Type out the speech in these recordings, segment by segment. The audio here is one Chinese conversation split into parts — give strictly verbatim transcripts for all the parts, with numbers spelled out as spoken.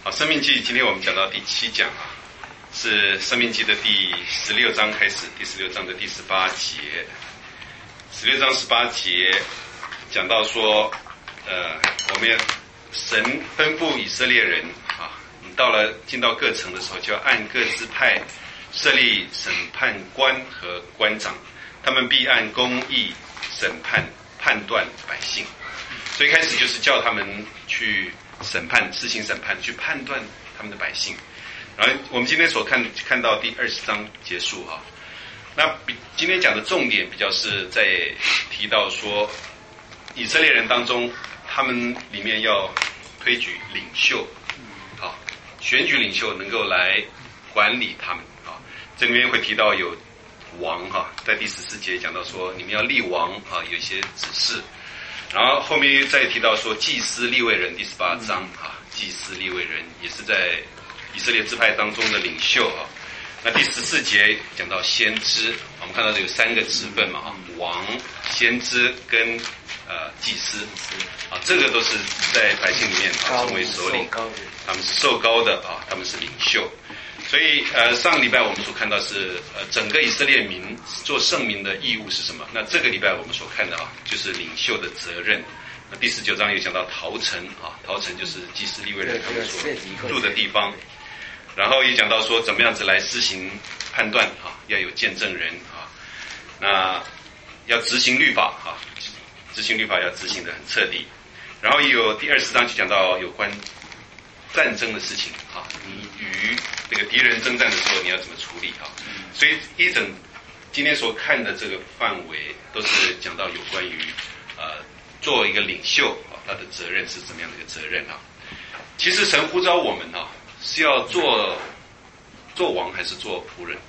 好，《申命记》今天我们讲到第七讲啊，是《申命记》的第十六章开始，第十六章的第十八节。十六章十八节讲到说，呃，我们神吩咐以色列人啊，你到了进到各城的时候，就要按各支派设立审判官和官长，他们必按公义审判判断百姓。所以开始就是叫他们去审判，施行审判，去判断他们的百姓。然后我们今天所看看到第二十章结束啊，那比今天讲的重点比较是在提到说，以色列人当中，他们里面要推举领袖，啊，选举领袖能够来管理他们啊。这里面会提到有王哈、啊，在第十四节讲到说，你们要立王啊，有一些指示。然后后面再提到说，祭司利未人，第十八章啊，祭司利未人也是在以色列支派当中的领袖啊。那第十四节讲到先知，我们看到这有三个职分嘛啊，王、先知跟呃祭司啊，这个都是在百姓里面啊成为首领，他们是受膏的啊，他们是领袖。所以呃上个礼拜我们所看到是呃整个以色列民做圣民的义务是什么？那这个礼拜我们所看的啊，就是领袖的责任。那第十九章又讲到逃城啊，逃城就是祭司利未人他们所住的地方。然后也讲到说怎么样子来施行判断啊，要有见证人啊，那要执行律法啊，执行律法要执行得很彻底。然后也有第二十章就讲到有关战争的事情啊，你与这个敌人征战的时候你要怎么处理啊？所以一整今天所看的这个范围都是讲到有关于呃做一个领袖啊，他的责任是怎么样的一个责任啊？其实神呼召我们啊，是要做做王还是做仆人？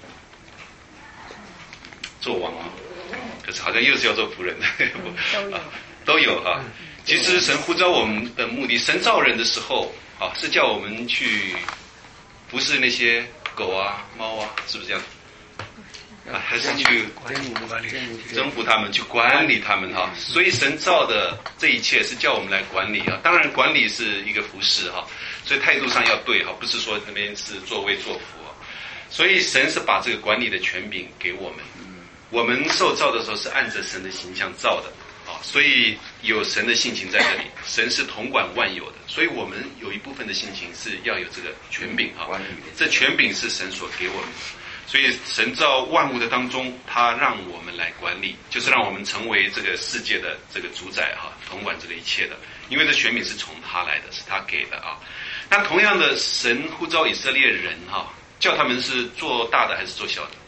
做王啊，可是好像又是要做仆人的，都有、啊、都有哈、啊。其实神呼召我们的目的，神造人的时候啊，是叫我们去服侍那些狗啊、猫啊，是不是这样？啊，还是去征服他们，去管理他们哈。所以神造的这一切是叫我们来管理啊。当然，管理是一个服侍哈，所以态度上要对哈，不是说那边是作威作福啊。所以神是把这个管理的权柄给我们。我们受造的时候是按着神的形象造的啊，所以有神的性情在这里。神是统管万有的，所以我们有一部分的性情是要有这个权柄哈。这权柄是神所给我们的。所以神造万物的当中，他让我们来管理，就是让我们成为这个世界的这个主宰哈，统管这个一切的。因为这权柄是从他来的，是他给的啊。那同样的，神呼召以色列人哈，叫他们是做大的还是做小的？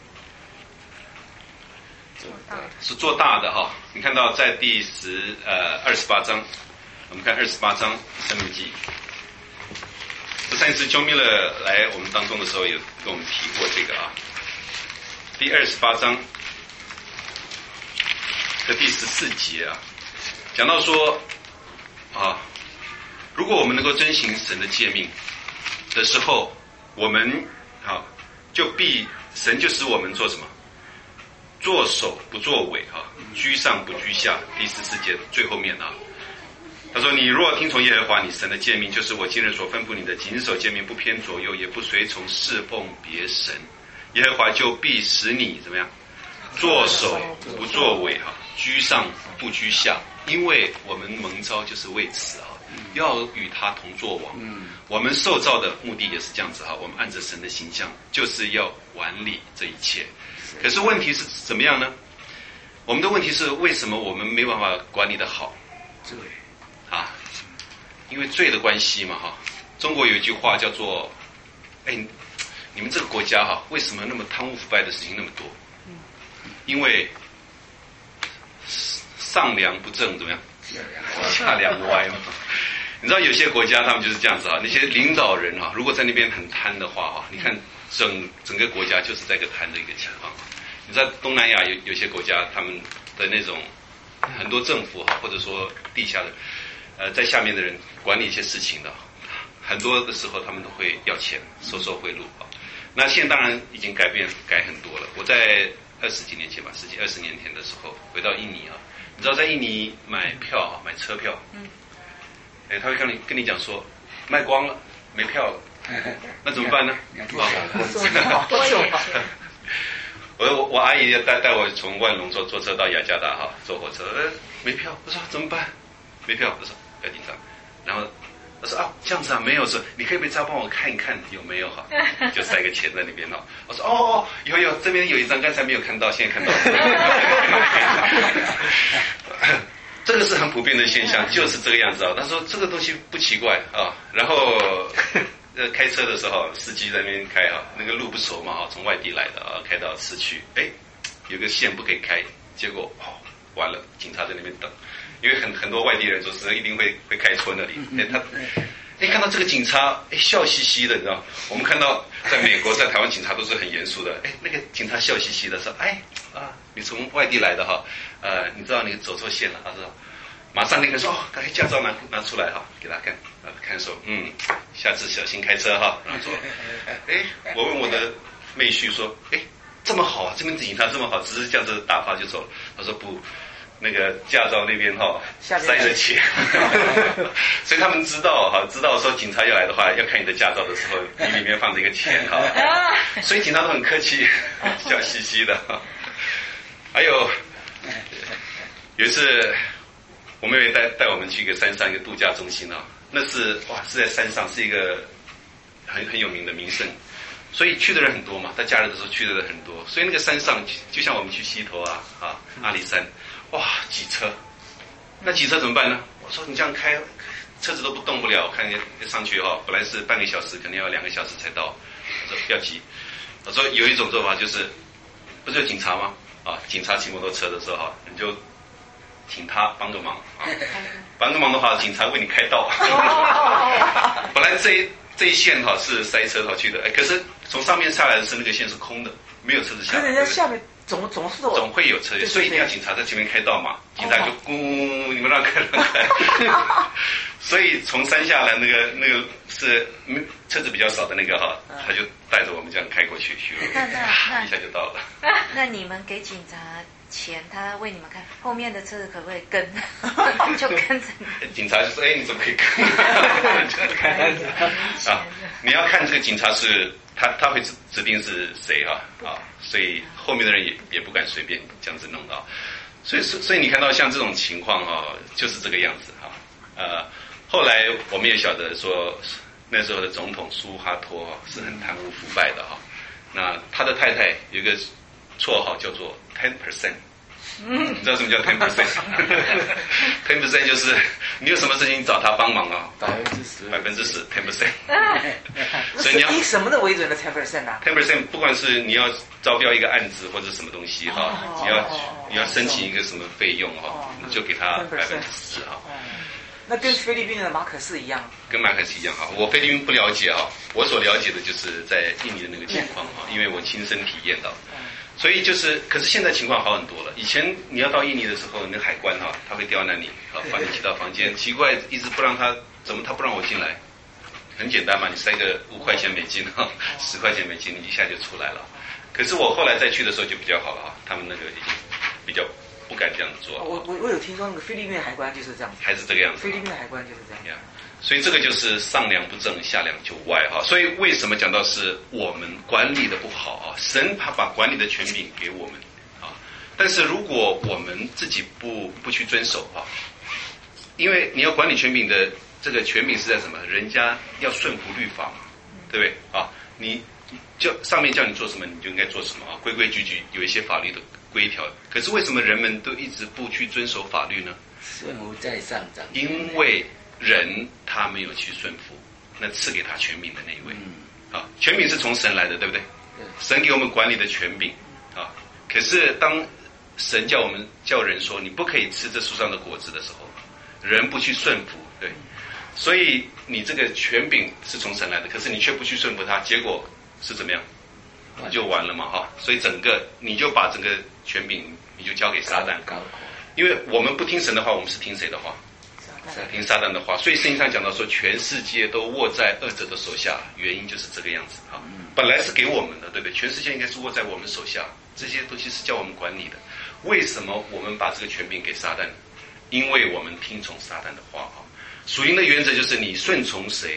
做大的，是做大的哈。你看到在第十呃二十八章，我们看二十八章申命记。上一次 John Miller 来我们当中的时候，有跟我们提过这个啊。第二十八章的第十四节啊，讲到说啊，如果我们能够遵行神的诫命的时候，我们啊就必神就使我们做什么？做首不做尾啊，居上不居下。第十四节最后面啊，他说：“你若听从耶和华你神的诫命，就是我今日所吩咐你的，谨守诫命，不偏左右，也不随从侍奉别神，耶和华就必使你怎么样？做首不做尾哈，居上不居下。因为我们蒙召就是为此啊，要与他同作王。我们受造的目的也是这样子哈，我们按着神的形象，就是要管理这一切。可是问题是怎么样呢？我们的问题是为什么我们没办法管理得好？对。”啊，因为罪的关系嘛，哈。中国有一句话叫做：“哎，你们这个国家哈，为什么那么贪污腐败的事情那么多？因为上梁不正，怎么样？下梁歪嘛。你知道有些国家他们就是这样子啊，那些领导人啊，如果在那边很贪的话哈，你看整整个国家就是在一个贪的一个情况。你在东南亚有有些国家，他们的那种很多政府哈，或者说地下的。呃，在下面的人管理一些事情的，很多的时候他们都会要钱，收受贿赂啊。那现在当然已经改变改很多了。我在二十几年前吧，十几二十年前的时候回到印尼啊，你知道在印尼买票啊，买车票，嗯，哎，他会跟你跟你讲说卖光了， 没票了，那怎么办呢？我我我阿姨要带带我从万隆坐坐车到雅加达哈，坐火车，呃，没票，我说怎么办？没票，我说不要紧张，然后我说啊这样子啊没有，说你可以不可以再帮我看一看有没有哈，就塞个钱在那边哈，我说哦哦有有这边有一张刚才没有看到，现在看到了。这个是很普遍的现象，就是这个样子啊。他说这个东西不奇怪啊，然后呃开车的时候，司机在那边开啊，那个路不熟嘛，从外地来的啊，开到市区，哎，有个线不可以开，结果哦完了，警察在那边等，因为很很多外地人说是一定会会开错那里，哎他。哎，看到这个警察，哎，笑嘻嘻的，你知道？我们看到在美国、在台湾，警察都是很严肃的。哎，那个警察笑嘻嘻的说：“哎，啊，你从外地来的哈，呃，你知道你走错线了。”他说：“马上那个说，哦，赶快驾照拿拿出来哈，给他看，啊，看说，嗯，下次小心开车哈。”然后说：“哎，我问我的妹婿说，哎，这么好啊，这边警察这么好，只是这样子打发就走了。”他说：“不。”那个驾照那边哈塞着钱，所以他们知道哈，知道说警察要来的话，要看你的驾照的时候，你里面放着一个钱哈，所以警察都很客气，笑嘻嘻的。还有有一次，我妹妹带带我们去一个山上一个度假中心啊，那是哇是在山上，是一个很很有名的名胜。所以去的人很多嘛，在假日的时候去的人很多，所以那个山上就像我们去溪头啊啊阿里山。哇，挤车，那挤车怎么办呢？我说你这样开，车子都不动不了，看上去哈，本来是半个小时，可能要两个小时才到。我说不要急，我说有一种做法就是，不是有警察吗？啊，警察骑摩托车的时候哈，你就请他帮个忙啊，帮个忙的话，警察为你开道。本来这一这一线哈是塞车跑去的，哎，可是从上面下来的是那个线是空的，没有车子下来。 可是人家下面。总总是总会有车，所以一定要警察在前面开道嘛，警察就咕，你们让开让开。所以从山下来那个那个是车子比较少的那个哈，他就带着我们这样开过去， 那那那一下就到了。 那你们给警察钱，他为你们看，后面的车子可不可以跟？就跟着你。 警察就说：“哎，你怎么可以跟？”啊，你要看这个警察是。他他会指指定是谁哈 啊, 啊，所以后面的人也也不敢随便这样子弄啊，所以所以你看到像这种情况哈、啊，就是这个样子哈、啊。呃，后来我们也晓得说，那时候的总统苏哈托、啊、是很贪污腐败的哈、啊。那他的太太有一个绰号叫做 ten percent。你知道什么叫 ten percent？ten percent 就是你有什么事情找他帮忙啊？ 百分之十， 百分之十 ten percent。所以你要以什么的为准的 ten percent 啊 ？ten percent 不管是你要招标一个案子或者什么东西哈，你要你要申请一个什么费用哈，你就给他百分之十哈。 那跟菲律宾的马可仕一样？ 跟马可仕一样哈，我菲律宾不了解哈，我所了解的就是在印尼的那个情况哈，因为我亲身体验到。所以就是，可是现在情况好很多了。以前你要到印尼的时候，那海关哈、啊，他会刁难你，啊，把你挤到房间，奇怪，一直不让他，怎么他不让我进来？很简单嘛，你塞个五块钱美金哈，十块钱美金，你一下就出来了。可是我后来再去的时候就比较好了哈，他们那个已经比较不敢这样做。 我我我有听说那个菲律宾的海关就是这样子， 还是这个样子。 菲律宾的海关就是这样。 Yeah. 所以这个就是上梁不正下梁就歪哈，所以为什么讲到是我们管理的不好啊？神他把管理的权柄给我们啊，但是如果我们自己不不去遵守啊，因为你要管理权柄的这个权柄是在什么？人家要顺服律法嘛，对不对啊？你就上面叫你做什么你就应该做什么啊，规规矩矩有一些法律的规条。可是为什么人们都一直不去遵守法律呢？ 顺服在上长， 因为人他没有去顺服，那赐给他权柄的那一位，嗯、啊，权柄是从神来的，对不对？对，神给我们管理的权柄啊。可是当神叫我们叫人说你不可以吃这树上的果子的时候，人不去顺服，对，所以你这个权柄是从神来的，可是你却不去顺服它，结果是怎么样？就完了嘛，哈、啊！所以整个你就把整个权柄你就交给撒旦，因为我们不听神的话，我们是听谁的话？听撒旦的话，所以圣经上讲到说，全世界都握在恶者的手下，原因就是这个样子啊。本来是给我们的，对不对？全世界应该是握在我们手下，这些东西是叫我们管理的。为什么我们把这个权柄给撒旦？因为我们听从撒旦的话啊。属灵的原则就是你顺从谁，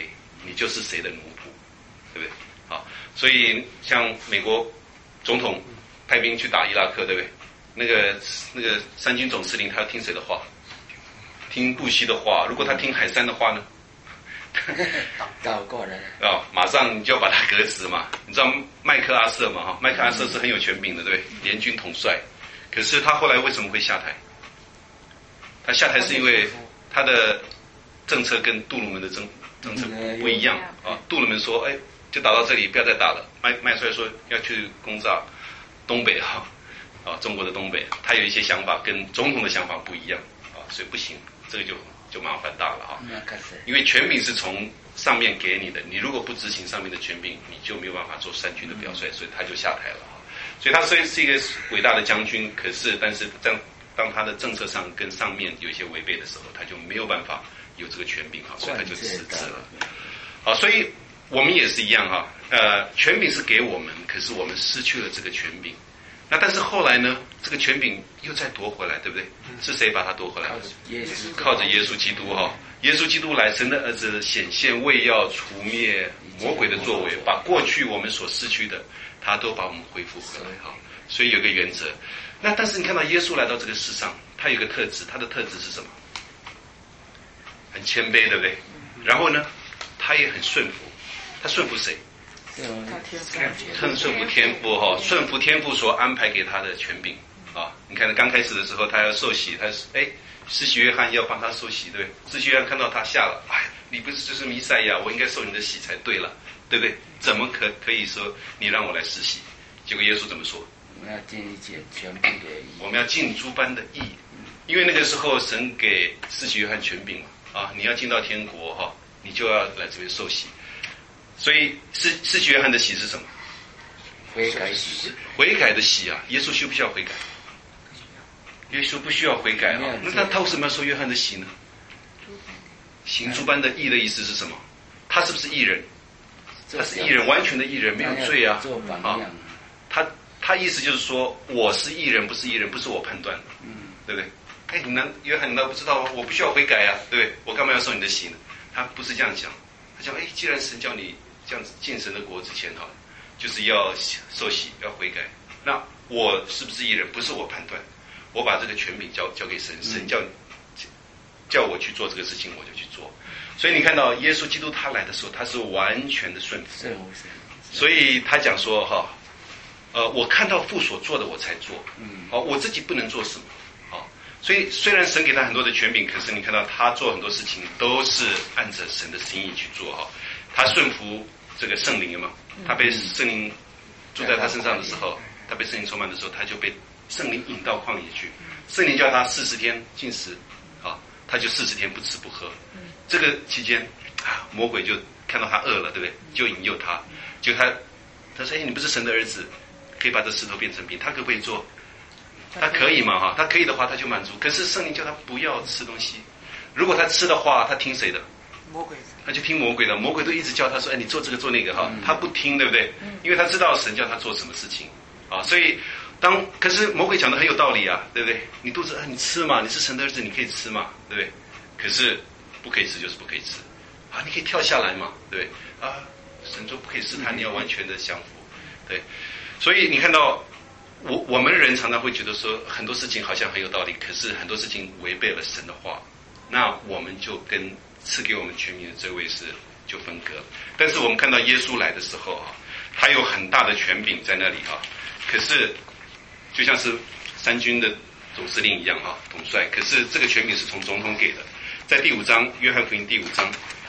你就是谁的奴仆，对不对？好，所以像美国总统派兵去打伊拉克，对不对？那个那个三军总司令他要听谁的话？听布希的话。如果他听海山的话呢？ 倒过来啊、哦，马上你就要把他革职嘛。你知道麦克阿瑟嘛？哈，麦克阿瑟是很有权柄的，对不对？联军统帅。可是他后来为什么会下台？他下台是因为他的政策跟杜鲁门的政政策不一样啊。杜鲁门说：“哎，就打到这里，不要再打了。”麦麦帅说要去攻炸东北哈，啊，中国的东北。他有一些想法跟总统的想法不一样啊，所以不行，这个就就麻烦大了哈。因为权柄是从上面给你的，你如果不执行上面的权柄，你就没有办法做三军的表率，所以他就下台了哈。所以他虽然是一个伟大的将军，可是但是这样。当他的政策上跟上面有一些违背的时候，他就没有办法有这个权柄哈，所以他就辞职了。好，所以我们也是一样哈，呃，权柄是给我们，可是我们失去了这个权柄。那但是后来呢，这个权柄又再夺回来，对不对？是谁把它夺回来？靠着耶稣基督哈，耶稣基督来，神的儿子显现，为要除灭魔鬼的作为，把过去我们所失去的，他都把我们恢复回来哈。所以有个原则。那但是你看到耶稣来到这个世上，他有个特质，他的特质是什么？很谦卑，对不对？然后呢，他也很顺服。他顺服谁？顺顺服天父哈，顺服天父所安排给他的权柄啊。你看刚开始的时候，他要受洗，他哎，施洗约翰要帮他受洗，对不对？施洗约翰看到他下了，哎，你不是就是弥赛亚，我应该受你的洗才对了，对不对？怎么可可以说你让我来施洗？结果耶稣怎么说？ 我们要尽一切全部的义， 我们要尽诸般的义，因为那个时候神给施洗约翰权柄嘛，啊，你要进到天国哈，你就要来这边受洗。所以施施洗约翰的洗是什么？ 悔改洗， 悔改的洗啊！耶稣需不需要悔改？耶稣不需要悔改啊，那他他为什么要受约翰的洗呢？行诸般的义的意思是什么？他是不是义人？他是义人，完全的义人，没有罪啊！ 做榜样， 他。他意思就是说，我是义人，不是义人，不是我判断的，嗯，对不对？哎，你难，约翰，你难道不知道吗？我不需要悔改啊，对不对？我干嘛要受你的洗呢？他不是这样讲，他讲，哎，既然神叫你这样子进神的国之前哈，就是要受洗，要悔改。那我是不是义人？不是我判断，我把这个权柄交交给神，神叫叫我去做这个事情，我就去做。所以你看到耶稣基督他来的时候，他是完全的顺服，所以他讲说哈。呃，我看到父所做的，我才做。嗯，好、哦，我自己不能做什么。好、哦，所以虽然神给他很多的权柄，可是你看到他做很多事情都是按着神的心意去做哈、哦。他顺服这个圣灵嘛，他被圣灵住在他身上的时候，他被圣灵充满的时候，他就被圣灵引到旷野去。圣灵叫他四十天禁食，啊、哦，他就四十天不吃不喝。这个期间啊，魔鬼就看到他饿了，对不对？就引诱他，就他他说：“哎，你不是神的儿子。”可以把这石头变成饼，他可不可以做？他可以嘛哈？他可以的话，他就满足。可是圣灵叫他不要吃东西，如果他吃的话，他听谁的？ 魔鬼。 他就听魔鬼的，魔鬼都一直叫他说：“哎，你做这个做那个哈。嗯”他不听，对不对？因为他知道神叫他做什么事情啊，所以当可是魔鬼讲的很有道理啊，对不对？你肚子饿，你吃嘛，你是神的儿子，你可以吃嘛，对不对？可是不可以吃就是不可以吃啊，你可以跳下来嘛，对不对？啊，神说不可以试探，你要完全的降服，对。所以你看到我我们人常常会觉得说很多事情好像很有道理，可是很多事情违背了神的话，那我们就跟赐给我们权柄的这位是就分割。但是我们看到耶稣来的时候啊，他有很大的权柄在那里啊，可是就像是三军的总司令一样啊，统帅，可是这个权柄是从总统给的。在第五章，约翰福音第五章，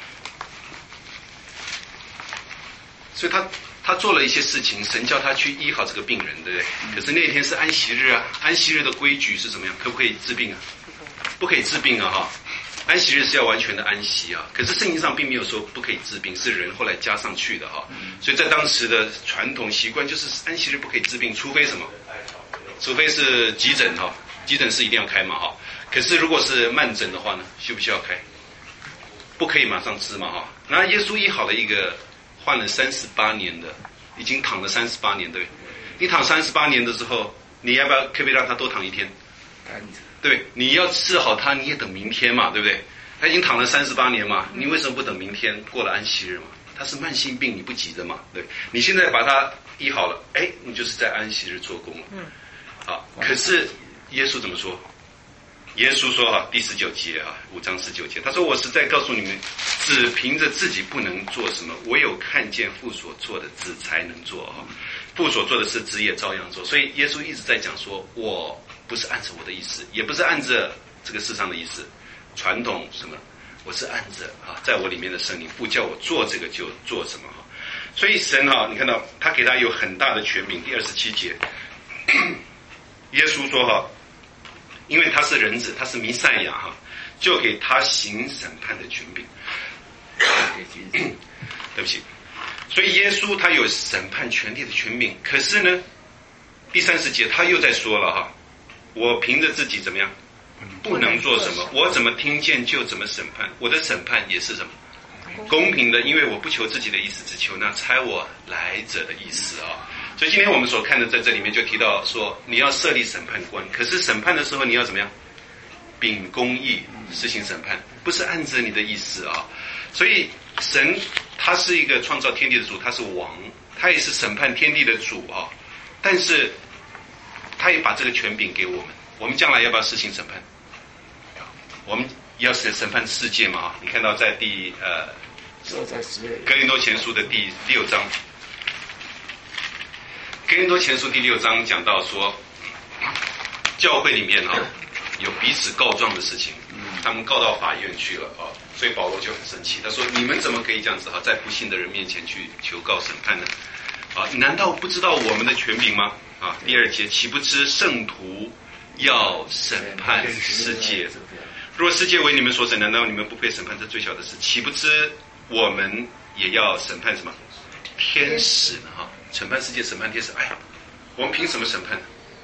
所以他他做了一些事情，神叫他去医好这个病人，对不对？可是那一天是安息日啊，安息日的规矩是怎么样？可不可以治病啊？不可以治病啊！哈，安息日是要完全的安息啊。可是圣经上并没有说不可以治病，是人后来加上去的哈。所以在当时的传统习惯就是安息日不可以治病，除非什么？除非是急诊哈，急诊是一定要开嘛哈。可是如果是慢诊的话呢，需不需要开？不可以马上治嘛哈。那耶稣医好了一个患了三十八年的，已经躺了三十八年，对不对？你躺三十八年的时候，你要不要可不可以让他多躺一天？对，你要治好他，你也等明天嘛，对不对？ 他已经躺了三十八年嘛，你为什么不等明天过了安息日嘛？他是慢性病，你不急着嘛？对，你现在把他医好了，哎，你就是在安息日做工了。嗯，好，可是耶稣怎么说？耶稣说哈，第十九节啊，五章十九节，他说：“我实在告诉你们，只凭着自己不能做什么，唯有看见父所做的，子才能做啊。父所做的事，子也照样做。”所以耶稣一直在讲说，我不是按着我的意思，也不是按着这个世上的意思，传统什么，我是按着啊，在我里面的圣灵，不叫我做这个就做什么哈。所以神哈，你看到他给他有很大的权柄。第二十七节，耶稣说哈。因为他是人子，他是弥赛亚哈，就给他行审判的权柄。对不起，所以耶稣他有审判权力的权柄。可是呢，第三十节他又在说了哈，我凭着自己怎么样，不能做什么，我怎么听见就怎么审判，我的审判也是什么，公平的，因为我不求自己的意思，只求那差我来者的意思啊。所以今天我们所看的在这里面就提到说，你要设立审判官，可是审判的时候你要怎么样？秉公义实行审判，不是按着你的意思啊。所以神他是一个创造天地的主，他是王，他也是审判天地的主啊。但是他也把这个权柄给我们，我们将来要不要实行审判？我们要审审判世界嘛？你看到在第呃哥林多前书的第六章。哥林多前书第六章讲到说，教会里面哈有彼此告状的事情，他们告到法院去了啊，所以保罗就很生气，他说：“你们怎么可以这样子哈，在不信的人面前去求告审判呢？啊，难道不知道我们的权柄吗？啊，第二节，岂不知圣徒要审判世界？若世界为你们所审，难道你们不配审判这最小的事？岂不知我们也要审判什么天使呢？哈。”审判世界，审判天使。哎，我们凭什么审判呢？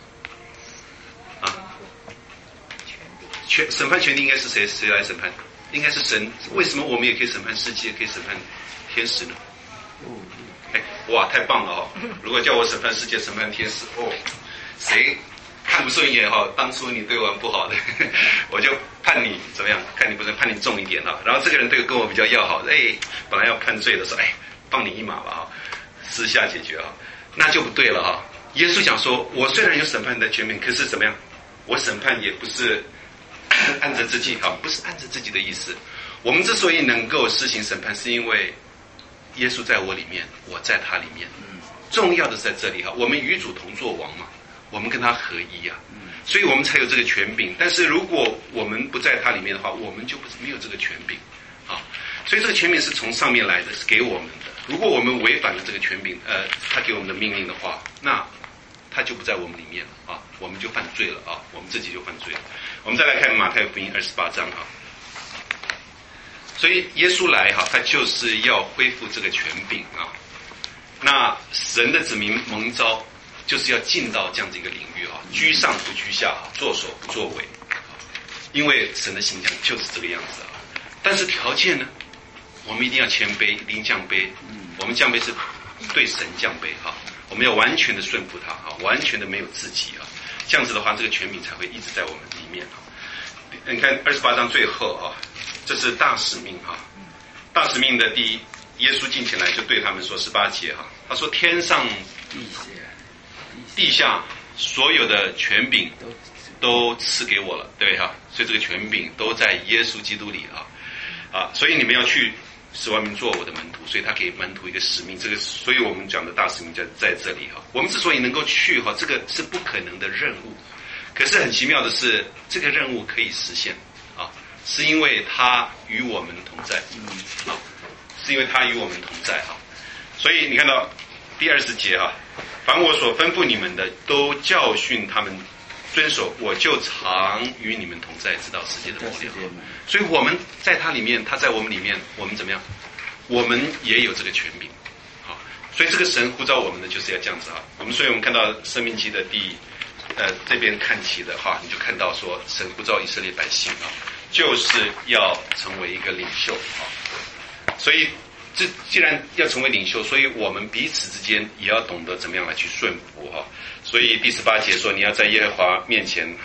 啊，权审判权力应该是谁？谁来审判？应该是神。为什么我们也可以审判世界，可以审判天使呢？哎，哇，太棒了哈！如果叫我审判世界，审判天使，哦，谁看不顺眼哈？当初你对我不好的，我就判你怎么样？看你不顺，判你重一点哈。然后这个人对跟我比较要好，哎，本来要判罪的时候，哎，放你一马吧哈。私下解决啊，那就不对了哈。耶稣讲说，我虽然有审判的权柄，可是怎么样？我审判也不是按着自己哈，不是按着自己的意思。我们之所以能够施行审判，是因为耶稣在我里面，我在他里面。重要的是在这里哈，我们与主同作王嘛，我们跟他合一啊，所以我们才有这个权柄。但是如果我们不在他里面的话，我们就没有这个权柄啊。所以这个权柄是从上面来的，是给我们的。如果我们违反了这个权柄，呃，他给我们的命令的话，那他就不在我们里面了啊，我们就犯罪了啊，我们自己就犯罪了。我们再来看马太福音二十八章啊，所以耶稣来哈，他就是要恢复这个权柄啊。那神的子民蒙召，就是要进到这样的一个领域啊，居上不居下，作首不作尾，因为神的形象就是这个样子啊。但是条件呢？我们一定要谦卑，临降卑。我们降卑是对神降卑哈，我们要完全的顺服他哈，完全的没有自己啊。这样子的话，这个权柄才会一直在我们里面哈。你看二十八章最后啊，这是大使命哈。大使命的第一，耶稣进前来就对他们说十八节哈，他说天上地下所有的权柄都赐给我了，对哈，所以这个权柄都在耶稣基督里啊啊，所以你们要去使万民做我的门徒，所以他给门徒一个使命，这个所以我们讲的大使命在在这里哈。我们之所以能够去哈，这个是不可能的任务，可是很奇妙的是，这个任务可以实现啊，是因为他与我们同在，啊，是因为他与我们同在哈。所以你看到第二十节哈，凡我所吩咐你们的，都教训他们遵守，我就常与你们同在，直到世界的末了。所以我们在他里面，他在我们里面，我们怎么样？我们也有这个权柄，好，所以这个神呼召我们的就是要这样子啊。我们所以我们看到申命记的第呃这边看起的哈，你就看到说神呼召以色列百姓啊，就是要成为一个领袖啊。所以这既然要成为领袖，所以我们彼此之间也要懂得怎么样来去顺服哈。所以第十八节说，你要在耶和华面前哈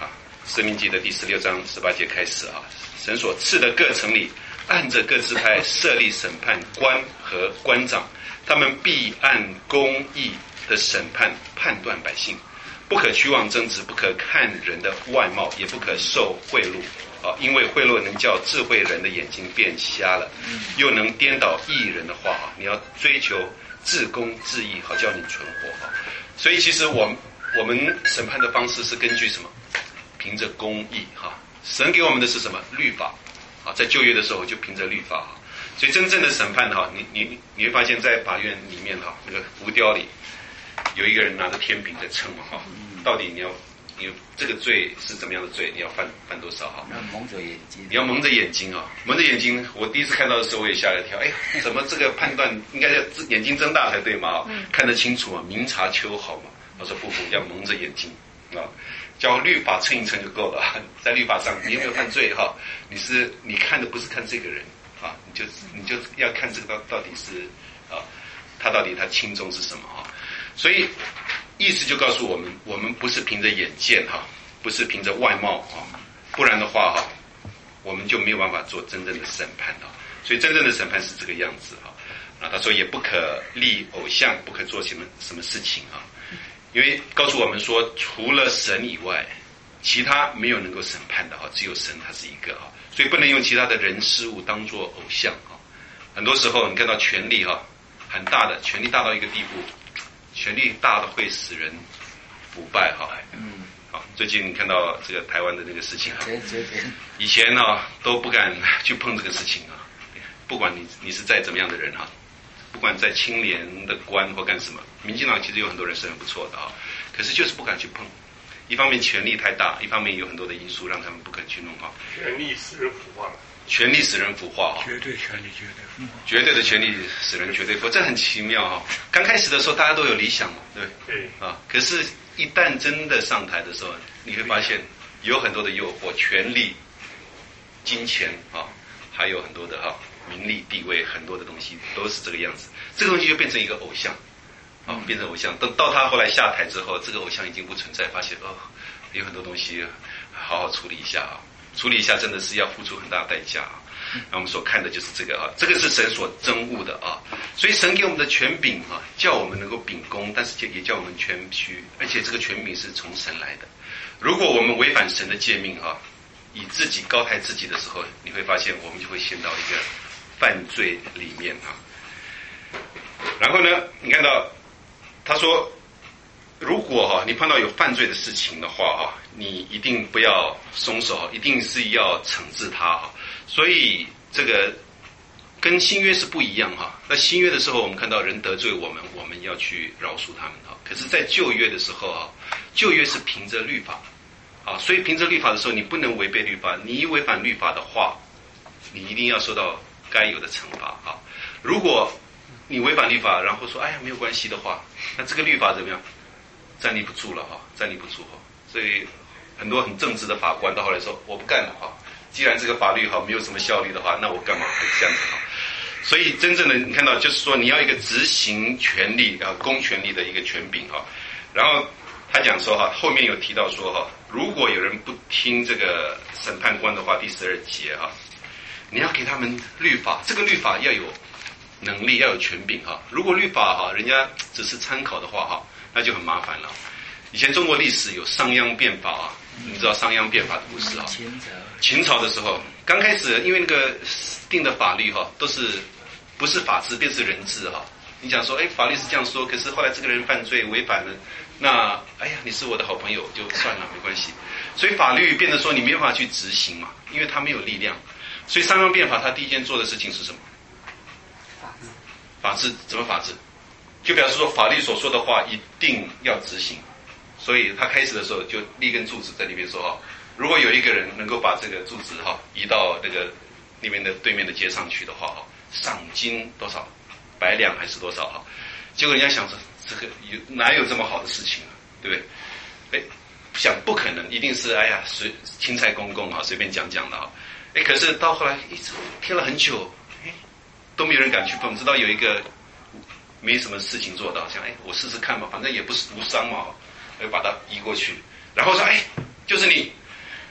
申命记的第十六章十八节开始啊，神所赐的各城里，按着各支派设立审判官和官长，他们必按公义的审判判断百姓，不可虚妄争执，不可看人的外貌，也不可受贿赂啊，因为贿赂能叫智慧人的眼睛变瞎了，又能颠倒义人的话啊，你要追求自公自义，好叫你存活啊。所以其实我们我们审判的方式是根据什么？凭着公义哈，神给我们的是什么？律法啊，在旧约的时候就凭着律法，所以真正的审判哈，你你你会发现在法院里面哈，那个浮雕里有一个人拿着天平在称嘛哈，到底你要你这个罪是怎么样的罪，你要犯犯多少哈？ 那蒙着眼睛， 你要蒙着眼睛啊，蒙着眼睛。我第一次看到的时候我也吓了一跳，哎，怎么这个判断应该要眼睛睁大才对嘛？看得清楚嘛，明察秋毫嘛。我说不不，要蒙着眼睛啊。叫律法称一称就够了，在律法上你有没有犯罪哈？你是你看的不是看这个人啊，你就你就要看这个到到底是啊，他到底他轻重是什么啊？所以意思就告诉我们，我们不是凭着眼见哈，不是凭着外貌啊，不然的话哈，我们就没有办法做真正的审判啊。所以真正的审判是这个样子哈。啊，他说也不可立偶像，不可做什么什么事情啊。因为告诉我们说，除了神以外，其他没有能够审判的哈，只有神他是一个哈，所以不能用其他的人事物当作偶像哈。很多时候你看到权力哈，很大的权力大到一个地步，权力大的会使人腐败哈。嗯，好，最近你看到这个台湾的那个事情哈，以前呢都不敢去碰这个事情啊，不管你你是再怎么样的人哈。不管在清廉的官或干什么，民进党其实有很多人是很不错的啊，可是就是不敢去碰。一方面权力太大，一方面有很多的因素让他们不肯去弄哈。 权力使人腐化， 权力使人腐化哈。 绝对权力绝对腐化。 绝对的权力使人绝对腐化，这很奇妙哈。刚开始的时候大家都有理想嘛，对不对？对。啊，可是，一旦真的上台的时候，你会发现有很多的诱惑，权力、金钱啊，还有很多的哈。名利地位很多的东西都是这个样子，这个东西就变成一个偶像，啊，变成偶像。等到他后来下台之后，这个偶像已经不存在，发现哦，有很多东西好好处理一下啊，处理一下真的是要付出很大代价啊。那我们所看的就是这个啊，这个是神所憎恶的啊，所以神给我们的权柄啊，叫我们能够秉公，但是也叫我们谦虚，而且这个权柄是从神来的。如果我们违反神的诫命啊，以自己高抬自己的时候，你会发现我们就会陷到一个犯罪里面啊。然后呢，你看到他说，如果哈、啊、你碰到有犯罪的事情的话哈、啊，你一定不要松手，一定是要惩治他哈。所以这个跟新约是不一样哈。在新约的时候，我们看到人得罪我们，我们要去饶恕他们哈。可是，在旧约的时候啊，旧约是凭着律法啊，所以凭着律法的时候，你不能违背律法。你一违反律法的话，你一定要受到该有的惩罚啊！如果你违反律法，然后说哎呀没有关系的话，那这个律法怎么样？站立不住了哈，站立不住哈。所以很多很正直的法官到后来说我不干了哈。既然这个法律哈没有什么效力的话，那我干嘛还这样子哈？所以真正的你看到就是说你要一个执行权力啊公权力的一个权柄哈。然后他讲说哈，后面有提到说哈，如果有人不听这个审判官的话，第十二节哈。你要给他们律法，这个律法要有能力，要有权柄哈。如果律法哈，人家只是参考的话哈，那就很麻烦了。以前中国历史有商鞅变法啊，你知道商鞅变法的故事啊？秦朝的时候，刚开始因为那个定的法律哈，都是不是法治便是人治哈。你讲说，哎，法律是这样说，可是后来这个人犯罪违反了，那哎呀，你是我的好朋友，就算了，没关系。所以法律变得说你没办法去执行嘛，因为他没有力量。所以商鞅变法，他第一件做的事情是什么？ 法治。 法治怎么法治？就表示说法律所说的话一定要执行。所以他开始的时候就立根柱子在那边说哈，如果有一个人能够把这个柱子哈移到那个那边的对面的街上去的话哈，赏金多少？百两还是多少哈？结果人家想说这个有哪有这么好的事情啊？对不对？哎，想不可能，一定是哎呀随钦差公公啊随便讲讲的哈。哎，可是到后来一直贴了很久，哎，都没有人敢去碰。直到有一个没什么事情做到，想哎，我试试看吧，反正也不是无伤嘛，要把它移过去。然后说哎，就是你，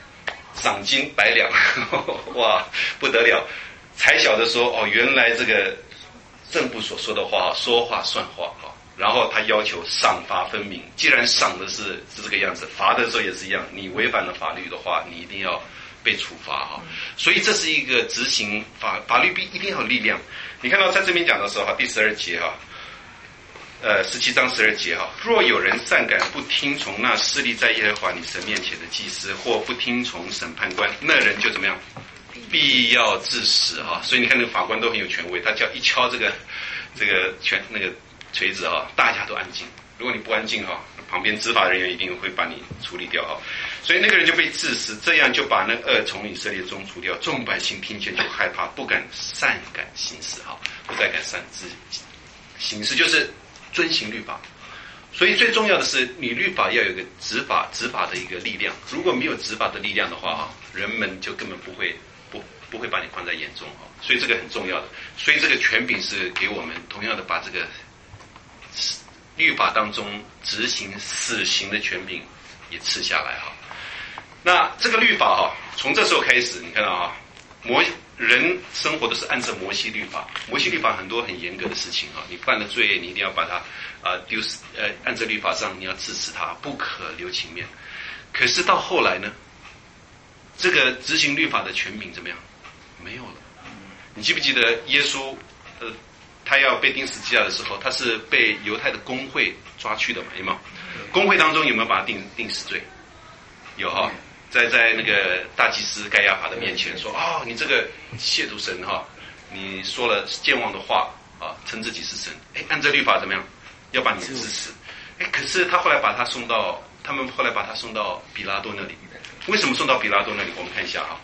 赏金百两，哇，不得了！才晓得说哦，原来这个正部所说的话，说话算话啊。然后他要求赏罚分明，既然赏的是是这个样子，罚的时候也是一样。你违反了法律的话，你一定要被处罚哈。所以这是一个执行法法律必一定要有力量。你看到在这边讲的时候哈，第十二节哈，呃，十七章十二节哈，若有人擅改不听从那势力在耶和华你神面前的祭司，或不听从审判官，那人就怎么样？必要致死哈。所以你看那个法官都很有权威，他只要一敲这个这个拳那个锤子哈，大家都安静。如果你不安静哈，旁边执法人员一定会把你处理掉哈。所以那个人就被致死，这样就把那恶从以色列中除掉。众百姓听见就害怕，不敢善敢行事哈，不再敢擅自行事，就是遵行律法。所以最重要的是，你律法要有一个执法执法的一个力量。如果没有执法的力量的话哈，人们就根本不会不不会把你放在眼中哈。所以这个很重要的。所以这个权柄是给我们同样的把这个律法当中执行死刑的权柄也赐下来哈。那这个律法哈，从这时候开始，你看到哈，摩人生活都是按照摩西律法。摩西律法很多很严格的事情哈，你犯了罪，你一定要把它啊、呃、丢死，呃，按照律法上你要治死他，不可留情面。可是到后来呢，这个执行律法的权柄怎么样？没有了。你记不记得耶稣呃？他要被钉死记架的时候，他是被犹太的公会抓去的嘛？有没有？公会当中有没有把他定定死罪？有哈，在在那个大祭司该亚法的面前说：“哦，你这个亵渎神哈，你说了健忘的话啊，称自己是神。哎，按照律法怎么样？要把你治死。哎，可是他后来把他送到，他们后来把他送到比拉多那里。为什么送到比拉多那里？我们看一下哈，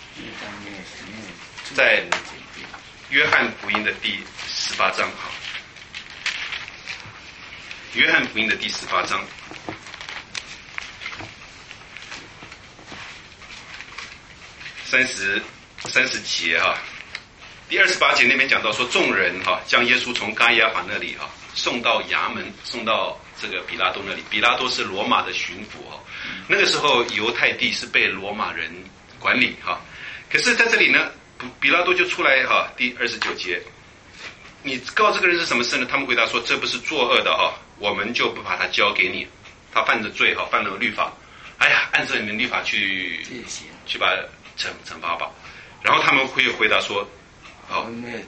在约翰福音的第十八章哈，约翰福音的第十八章，三十三十节哈，第二十八节那边讲到说，众人哈将耶稣从该亚法那里哈送到衙门，送到这个比拉多那里。比拉多是罗马的巡抚哈，那个时候犹太地是被罗马人管理哈，可是在这里呢。比拉多就出来哈，第二十九节，你告这个人是什么事呢？他们回答说：“这不是作恶的哈，我们就不把他交给你。他犯着罪哈，犯了律法。哎呀，按照你们律法去去把惩惩罚吧。”然后他们会回答说：“哦，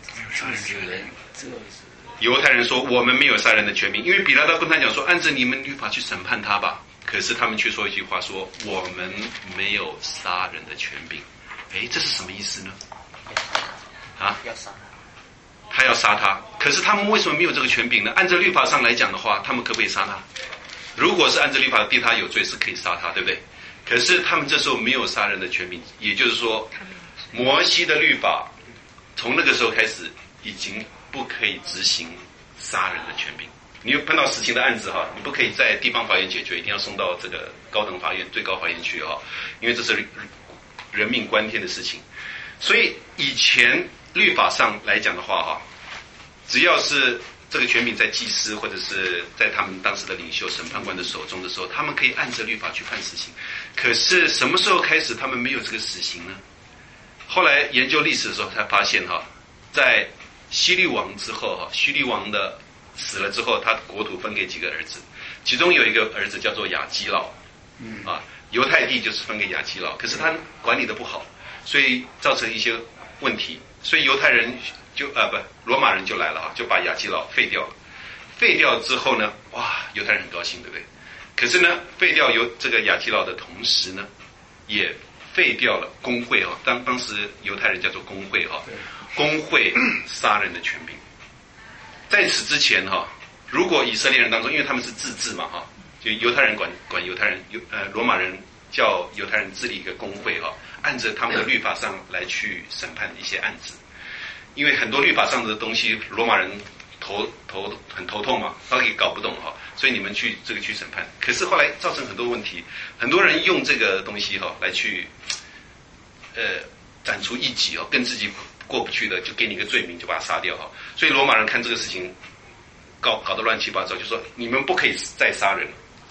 犹太人说我们没有杀人的权柄，因为比拉多跟他讲说，按照你们律法去审判他吧。可是他们却说一句话说，我们没有杀人的权柄。哎，这是什么意思呢？”啊，他要杀他，可是他们为什么没有这个权柄呢？按照律法上来讲的话，他们可不可以杀他？如果是按照律法对他有罪，是可以杀他，对不对？可是他们这时候没有杀人的权柄，也就是说，摩西的律法从那个时候开始已经不可以执行杀人的权柄。你有碰到死刑的案子哈，你不可以在地方法院解决，一定要送到这个高等法院、最高法院去哈，因为这是人命关天的事情。所以以前律法上来讲的话哈，只要是这个权柄在祭司或者是在他们当时的领袖审判官的手中的时候，他们可以按着律法去判死刑。可是什么时候开始他们没有这个死刑呢？后来研究历史的时候才发现哈，在希律王之后哈，希律王的死了之后，他国土分给几个儿子，其中有一个儿子叫做亚基老，啊，犹太地就是分给亚基老，可是他管理的不好，所以造成一些问题，所以犹太人就啊不，罗马人就来了啊，就把亚基老废掉了。废掉之后呢，哇，犹太人很高兴，对不对？可是呢，废掉犹这个亚基老的同时呢，也废掉了公会啊，当当时犹太人叫做公会啊，公会杀人的权柄。在此之前哈，如果以色列人当中，因为他们是自治嘛哈，就犹太人管管犹太人，犹呃罗马人叫犹太人治理一个公会哈，按着他们的律法上来去审判一些案子，因为很多律法上的东西，罗马人头头很头痛嘛，他也搞不懂哈，所以你们去这个去审判。可是后来造成很多问题，很多人用这个东西哈来去呃斩除异己哦，跟自己过不去的，就给你一个罪名，就把他杀掉哈。所以罗马人看这个事情搞搞得乱七八糟，就说你们不可以再杀人，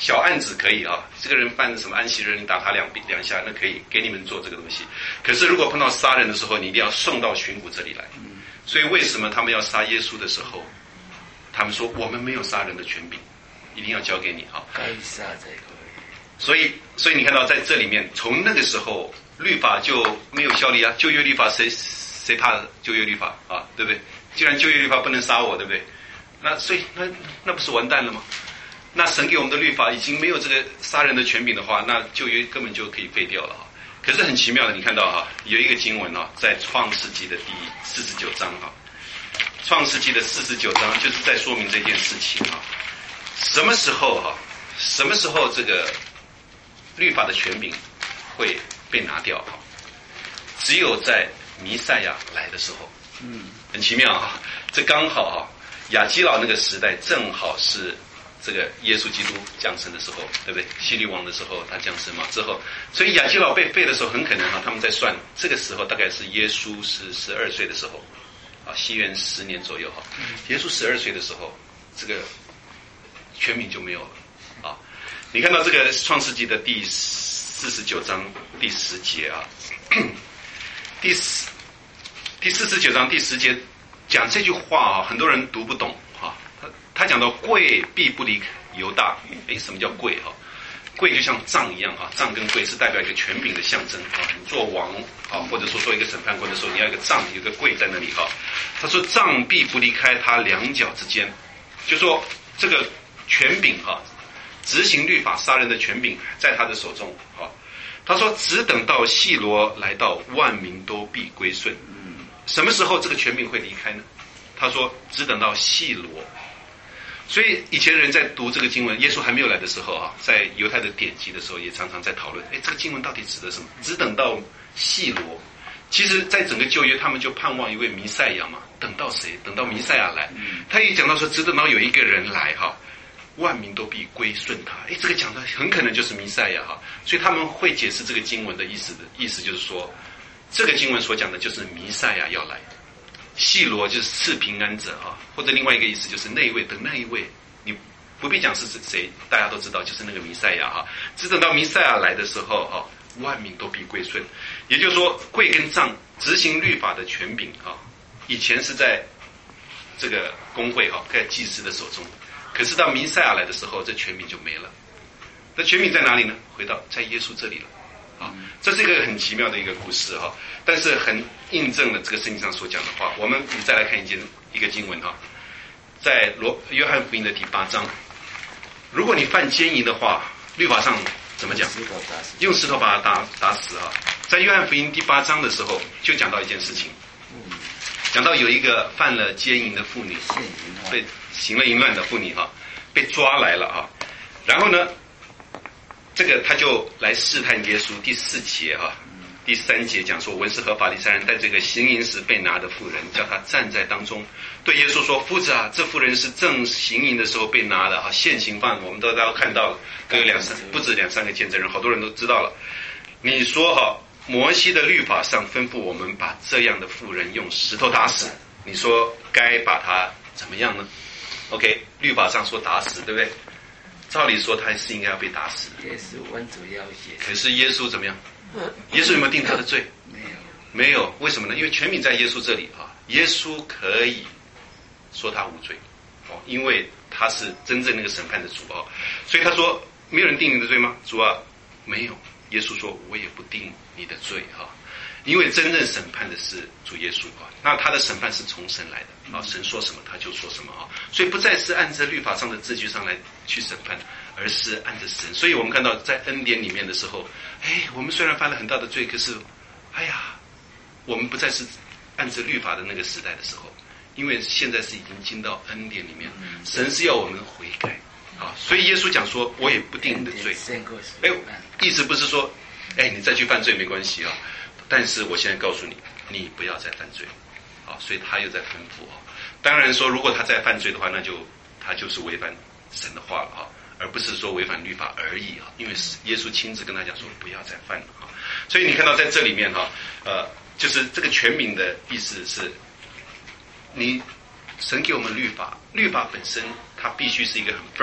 小案子可以啊，这个人犯什么安息日，你打他两两下，那可以给你们做这个东西。可是如果碰到杀人的时候，你一定要送到巡抚这里来。所以为什么他们要杀耶稣的时候，他们说我们没有杀人的权柄，一定要交给你啊。 该杀才可以。 所以，所以你看到在这里面，从那个时候律法就没有效力啊。旧约律法谁谁怕旧约律法啊？对不对？既然旧约律法不能杀我，对不对？那所以那那不是完蛋了吗？那神给我们的律法已经没有这个杀人的权柄的话，那旧约根本就可以废掉了哈。可是很奇妙的，你看到哈，有一个经文啊，在创世纪的第四十九章哈，创世纪的四十九章就是在说明这件事情哈。什么时候哈？什么时候这个律法的权柄会被拿掉哈？只有在弥赛亚来的时候。嗯，很奇妙哈。这刚好哈，亚基老那个时代正好是这个耶稣基督降生的时候，对不对？希律王的时候他降生嘛，之后，所以亚基老被废的时候，很可能哈，他们在算这个时候大概是耶稣是十二岁的时候，啊，西元十年左右哈。耶稣十二岁的时候，这个权柄就没有了啊。你看到这个创世纪的第四十九章第十节啊，第四第四十九章第十节讲这句话啊，很多人读不懂哈。他他讲到贵必不离犹大，诶，什么叫贵哈？贵就像杖一样哈，杖跟贵是代表一个权柄的象征啊。你做王啊，或者说做一个审判官的时候，你要有一个杖，有一个贵在那里哈。他说杖必不离开他两脚之间，就说这个权柄哈，执行律法杀人的权柄在他的手中哈。他说只等到细罗来到，万民都必归顺。什么时候这个权柄会离开呢？他说只等到细罗。所以以前人在读这个经文，耶稣还没有来的时候啊，在犹太的典籍的时候也常常在讨论，哎，这个经文到底指的什么？只等到细罗。其实在整个旧约他们就盼望一位弥赛亚嘛，等到谁？等到弥赛亚来。他也讲到说只等到有一个人来哈，万民都必归顺他。哎，这个讲的很可能就是弥赛亚哈。所以他们会解释这个经文的意思的意思就是说，这个经文所讲的就是弥赛亚要来，细罗就是赐平安者啊，或者另外一个意思就是那一位的那一位，你不必讲是谁，大家都知道就是那个弥赛亚哈。只等到弥赛亚来的时候哈，万民都必归顺。也就是说，贵跟杖执行律法的权柄啊，以前是在这个公会哈，在祭司的手中，可是到弥赛亚来的时候，这权柄就没了。那权柄在哪里呢？回到在耶稣这里了。啊，这是一个很奇妙的一个故事哈，但是很印证了这个圣经上所讲的话。我们再来看一件一个经文哈，在罗约翰福音的第八章，如果你犯奸淫的话，律法上怎么讲？用石头把他打打死啊！在约翰福音第八章的时候，就讲到一件事情，讲到有一个犯了奸淫的妇女，被行了淫乱的妇女哈，被抓来了啊，然后呢？这个他就来试探耶稣，第四节哈，第三节讲说，文士和法利赛人带这个行淫时被拿的妇人，叫他站在当中，对耶稣说：“夫子啊，这妇人是正行淫的时候被拿的啊，现行犯，我们都大家都看到了，都有两三不止两三个见证人，好多人都知道了。你说哈，摩西的律法上吩咐我们把这样的妇人用石头打死，你说该把他怎么样呢 ？OK， 律法上说打死，对不对？”照理说他是应该要被打死的。 耶稣问主要写。 可是耶稣怎么样？耶稣有没有定他的罪？ 没有。 没有，为什么呢？因为权柄在耶稣这里啊，耶稣可以说他无罪，哦，因为他是真正那个审判的主啊，所以他说没有人定你的罪吗？主啊，没有。耶稣说我也不定你的罪哈，因为真正审判的是主耶稣啊，那他的审判是从神来的啊，神说什么他就说什么啊，所以不再是按照律法上的字句上来去审判，而是按着神。所以我们看到在恩典里面的时候，哎，我们虽然犯了很大的罪，可是，哎呀，我们不再是按着律法的那个时代的时候，因为现在是已经进到恩典里面，神是要我们悔改啊，所以耶稣讲说，我也不定你的罪。哎，意思不是说，哎，你再去犯罪没关系啊。但是我现在告诉你，你不要再犯罪，啊，所以他又在吩咐啊。当然说，如果他再犯罪的话，那就他就是违反神的话了啊，而不是说违反律法而已啊。因为耶稣亲自跟他讲说，不要再犯了啊。所以你看到在这里面哈，呃，就是这个权柄的意思是，你神给我们律法，律法本身它必须是一个很 firm，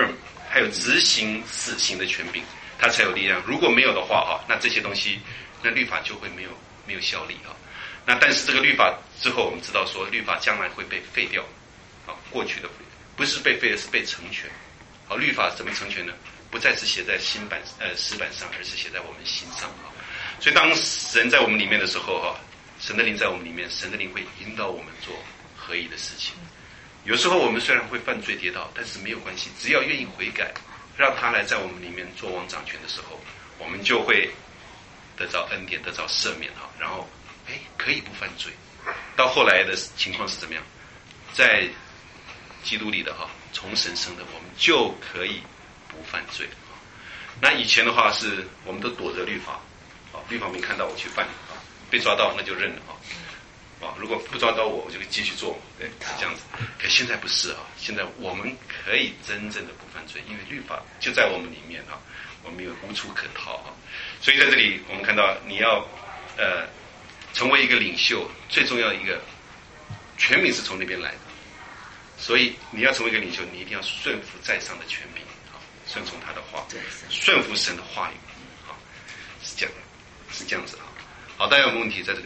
还有执行死刑的权柄，他才有力量。如果没有的话哈，那这些东西，那律法就会没有没有效力啊。那但是这个律法之后，我们知道说，律法将来会被废掉，啊，过去的不是被废，而是被成全。好，律法怎么成全呢？不再是写在新版呃石板上，而是写在我们心上啊。所以当神在我们里面的时候哈，神的灵在我们里面，神的灵会引导我们做合宜的事情。有时候我们虽然会犯罪跌倒，但是没有关系，只要愿意悔改，让他来在我们里面做王掌权的时候，我们就会得着恩典，得着赦免哈。然后哎，可以不犯罪。到后来的情况是怎么样？在基督里的哈，从神生的，我们就可以不犯罪。那以前的话是我们都躲着律法，啊，律法没看到我去犯，啊，被抓到那就认了啊，啊，如果不抓到我，我就继续做，对，是这样子。可现在不是啊，现在我们可以真正的不犯罪，因为律法就在我们里面啊，我们有无处可逃啊。所以在这里我们看到，你要呃成为一个领袖，最重要的一个权柄是从那边来的。所以你要成为一个领袖，你一定要顺服在上的权柄，啊，顺从他的话，顺服神的话语，啊，是这样，是这样子啊。好，大家有没有问题在这个？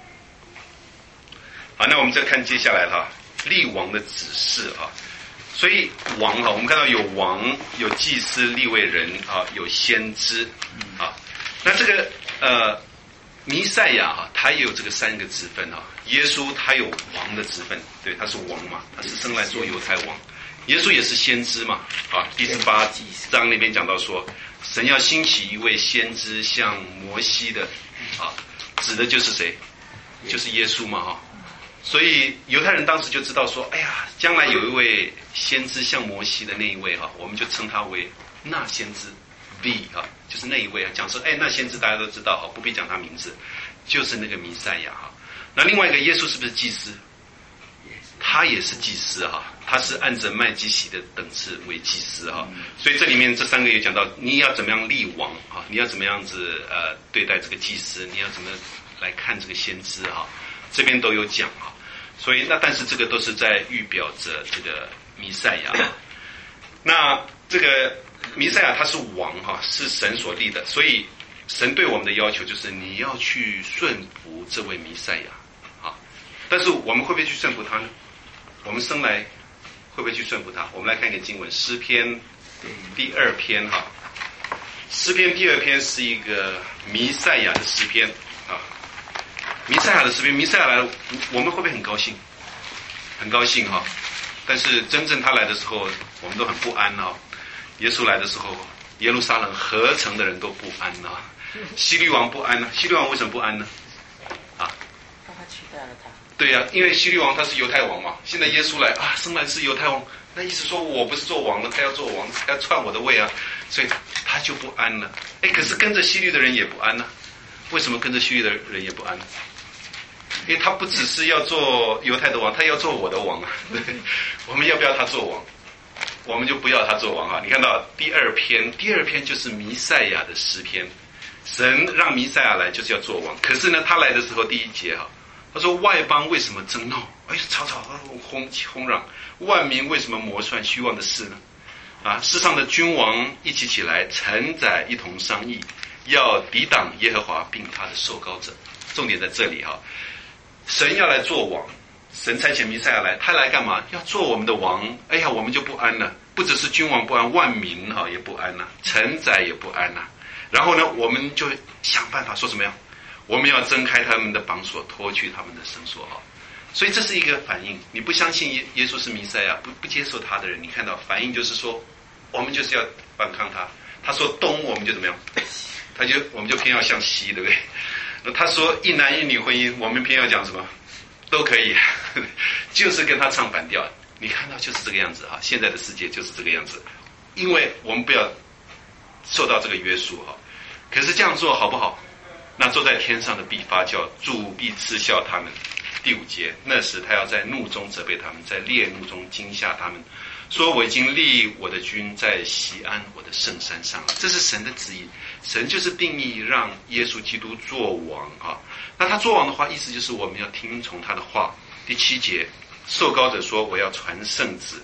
好，那我们再看接下来哈，立王的指示啊。所以王哈，我们看到有王，有祭司、利未人啊，有先知啊。那这个呃，弥赛亚哈，他也有这个三个职分啊。耶稣他有王的职分，对，他是王嘛，他是生来做犹太王。耶稣也是先知嘛，啊，第十八章那边讲到说，神要兴起一位先知，像摩西的，啊，指的就是谁？就是耶稣嘛，哈。所以犹太人当时就知道说，哎呀，将来有一位先知像摩西的那一位哈，我们就称他为那先知 ，V 哈，就是那一位啊。讲说，哎，那先知大家都知道哈，不必讲他名字，就是那个弥赛亚哈。那另外一个耶稣是不是祭司？他也是祭司哈，他是按着麦基洗的等次为祭司哈。所以这里面这三个也讲到，你要怎么样立王哈，你要怎么样子呃对待这个祭司，你要怎么来看这个先知哈，这边都有讲哈。所以那但是这个都是在预表着这个弥赛亚。那这个弥赛亚他是王哈，是神所立的，所以神对我们的要求就是你要去顺服这位弥赛亚，啊，但是我们会不会去顺服他呢？我们生来会不会去顺服他？我们来看一个经文，诗篇第二篇哈，诗篇第二篇是一个弥赛亚的诗篇啊，弥赛亚的诗篇，弥赛亚来了，我们会不会很高兴？很高兴哈，但是真正他来的时候，我们都很不安啊。耶稣来的时候，耶路撒冷合城的人都不安啊。希律王不安呢？希律王为什么不安呢？啊？ 他取代了他。 对呀、啊，因为希律王他是犹太王嘛，现在耶稣来啊，生来是犹太王，那意思说我不是做王了，他要做王，他要篡我的位啊，所以他就不安了。哎，可是跟着希律的人也不安呢、啊。为什么跟着希律的人也不安？因为他不只是要做犹太的王，他要做我的王啊。对，我们要不要他做王？我们就不要他做王啊！你看到第二篇，第二篇就是弥赛亚的诗篇。神让弥赛亚来就是要做王，可是呢，他来的时候第一节哈，他说外邦为什么争闹？哎，吵吵轰轰嚷，万民为什么谋算虚妄的事呢？啊，世上的君王一起起来，臣宰一同商议，要抵挡耶和华并他的受膏者。重点在这里哈，神要来做王，神差遣弥赛亚来，他来干嘛？要做我们的王。哎呀，我们就不安了，不只是君王不安，万民哈也不安了，臣宰也不安了。然后呢，我们就想办法说什么样？我们要挣开他们的绑锁，脱去他们的绳索哈。所以这是一个反应。你不相信耶耶稣是弥赛亚，不不接受他的人，你看到反应就是说，我们就是要反抗他。他说东，我们就怎么样？他就我们就偏要向西，对不对？那他说一男一女婚姻，我们偏要讲什么？都可以，就是跟他唱反调。你看到就是这个样子哈，现在的世界就是这个样子，因为我们不要受到这个约束哈。可是这样做好不好？那坐在天上的必发酵，主必嗤笑他们。第五节，那时他要在怒中责备他们，在烈怒中惊吓他们，说我已经立我的君在锡安我的圣山上了。这是神的旨意，神就是定义让耶稣基督做王啊。那他做王的话，意思就是我们要听从他的话。第七节，受膏者说我要传圣旨，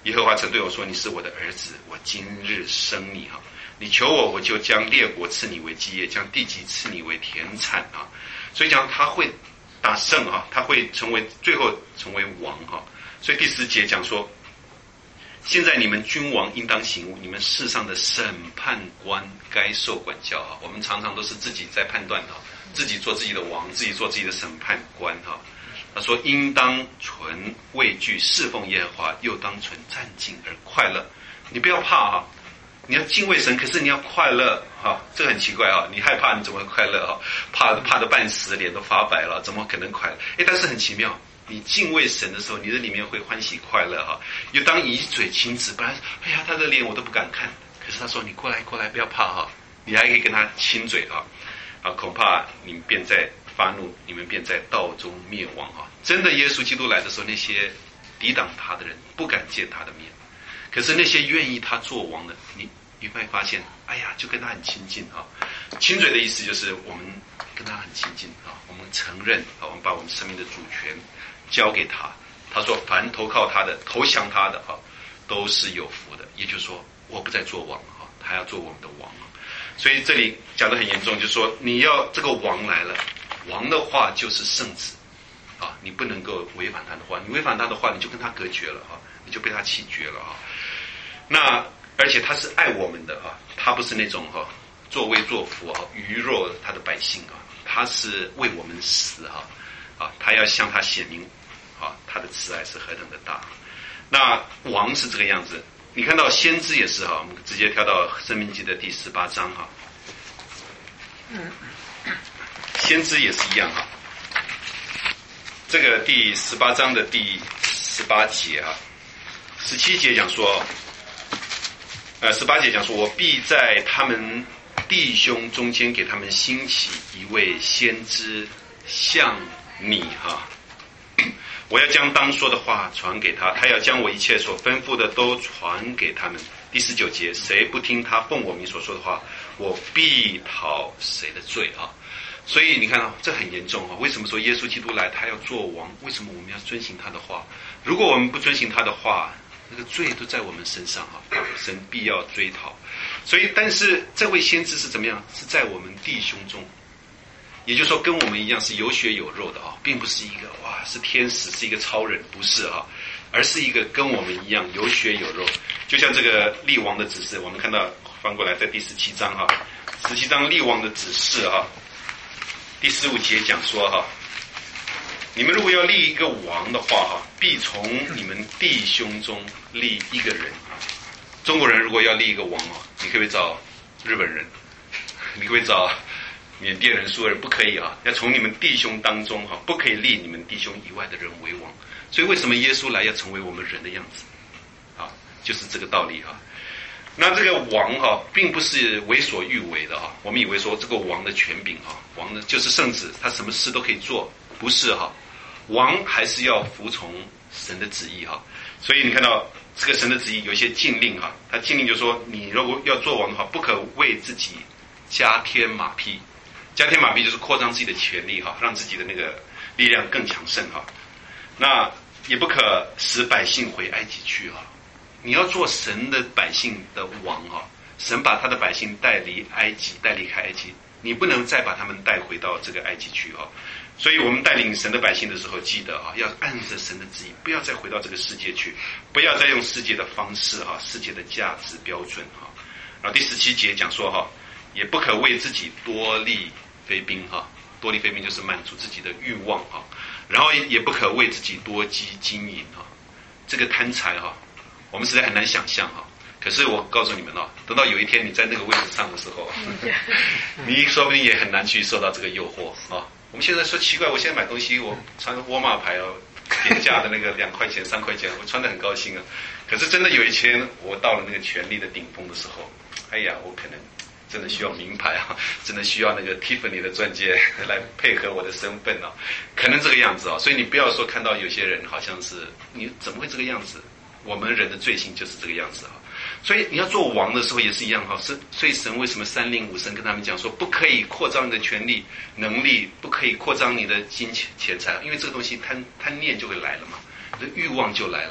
耶和华曾对我说，你是我的儿子，我今日生你啊！你求我，我就将列国赐你为基业，将地级赐你为田产啊！所以讲他会打胜啊，他会成为最后成为王哈、啊。所以第十节讲说，现在你们君王应当醒悟，你们世上的审判官该受管教哈。我们常常都是自己在判断哈，自己做自己的王，自己做自己的审判官哈。他说，应当存畏惧侍奉耶和华，又当存战兢而快乐。你不要怕哈。你要敬畏神，可是你要快乐哈，这个很奇怪哈。你害怕，你怎么会快乐哈？怕怕得半死，脸都发白了，怎么可能快乐？哎，但是很奇妙，你敬畏神的时候，你的里面会欢喜快乐哈。又当以嘴亲子，本来哎呀，他的脸我都不敢看，可是他说你过来过来，不要怕哈，你还可以跟他亲嘴哈。啊，恐怕你们便在发怒，你们便在道中灭亡哈。真的，耶稣基督来的时候，那些抵挡他的人不敢见他的面。可是那些愿意他做王的，你你会发现，哎呀，就跟他很亲近啊。亲嘴的意思就是我们跟他很亲近啊，我们承认啊，我们把我们生命的主权交给他。他说，凡投靠他的、投降他的啊，都是有福的。也就是说，我不再做王啊，他要做我们的王。所以这里讲得很严重，就是说你要这个王来了，王的话就是圣子啊，你不能够违反他的话，你违反他的话，你就跟他隔绝了啊，你就被他弃绝了啊。那而且他是爱我们的啊，他不是那种哈、啊、作威作福啊，愚弱他的百姓啊，他是为我们死啊啊，他要向他显明啊，他的慈爱是何等的大。那王是这个样子，你看到先知也是哈、啊，我们直接跳到申命记的第十八章哈、啊，先知也是一样哈、啊，这个第十八章的第十八节啊，十七节讲说。呃，十八节讲说，我必在他们弟兄中间给他们兴起一位先知，像你哈、啊，我要将当说的话传给他，他要将我一切所吩咐的都传给他们。第十九节，谁不听他奉我名所说的话，我必讨谁的罪啊！所以你看啊，这很严重啊！为什么说耶稣基督来，他要做王？为什么我们要遵行他的话？如果我们不遵行他的话，那个罪都在我们身上啊，神必要追讨。所以，但是这位先知是怎么样？是在我们弟兄中，也就是说，跟我们一样是有血有肉的啊，并不是一个哇是天使，是一个超人，不是啊，而是一个跟我们一样有血有肉。就像这个立王的指示，我们看到翻过来在第十七章哈、啊，十七章立王的指示哈、啊，第十五节讲说哈、啊。你们如果要立一个王的话哈，必从你们弟兄中立一个人。中国人如果要立一个王啊，你可不可以找日本人？你可不可以找缅甸人、苏人？不可以啊，要从你们弟兄当中哈，不可以立你们弟兄以外的人为王。所以为什么耶稣来要成为我们人的样子？啊，就是这个道理哈。那这个王哈，并不是为所欲为的哈。我们以为说这个王的权柄哈，王的就是圣子，他什么事都可以做，不是哈。王还是要服从神的旨意哈，所以你看到这个神的旨意有一些禁令哈，他禁令就说你如果要做王的话，不可为自己加添马匹，加添马匹就是扩张自己的权力哈，让自己的那个力量更强盛哈。那也不可使百姓回埃及去哈，你要做神的百姓的王哈，神把他的百姓带离埃及，带离开埃及，你不能再把他们带回到这个埃及去哈。所以我们带领神的百姓的时候，记得啊，要按着神的旨意，不要再回到这个世界去，不要再用世界的方式哈，世界的价值标准哈。然后第十七节讲说哈，也不可为自己多立妃嫔哈，多立妃嫔就是满足自己的欲望哈。然后也不可为自己多积金银哈，这个贪财哈，我们实在很难想象哈。可是我告诉你们哦，等到有一天你在那个位置上的时候，你说不定也很难去受到这个诱惑啊。我们现在说奇怪，我现在买东西，我穿沃尔玛牌哦，廉价的那个两块钱、三块钱，我穿得很高兴啊。可是真的有一天，我到了那个权力的顶峰的时候，哎呀，我可能真的需要名牌啊，真的需要那个 Tiffany 的钻戒来配合我的身份啊，可能这个样子啊。所以你不要说看到有些人好像是你怎么会这个样子？我们人的罪性就是这个样子啊。所以你要做王的时候也是一样哈，是所以神为什么三令五申跟他们讲说，不可以扩张你的权力、能力，不可以扩张你的金钱钱财，因为这个东西贪贪念就会来了嘛，你的欲望就来了。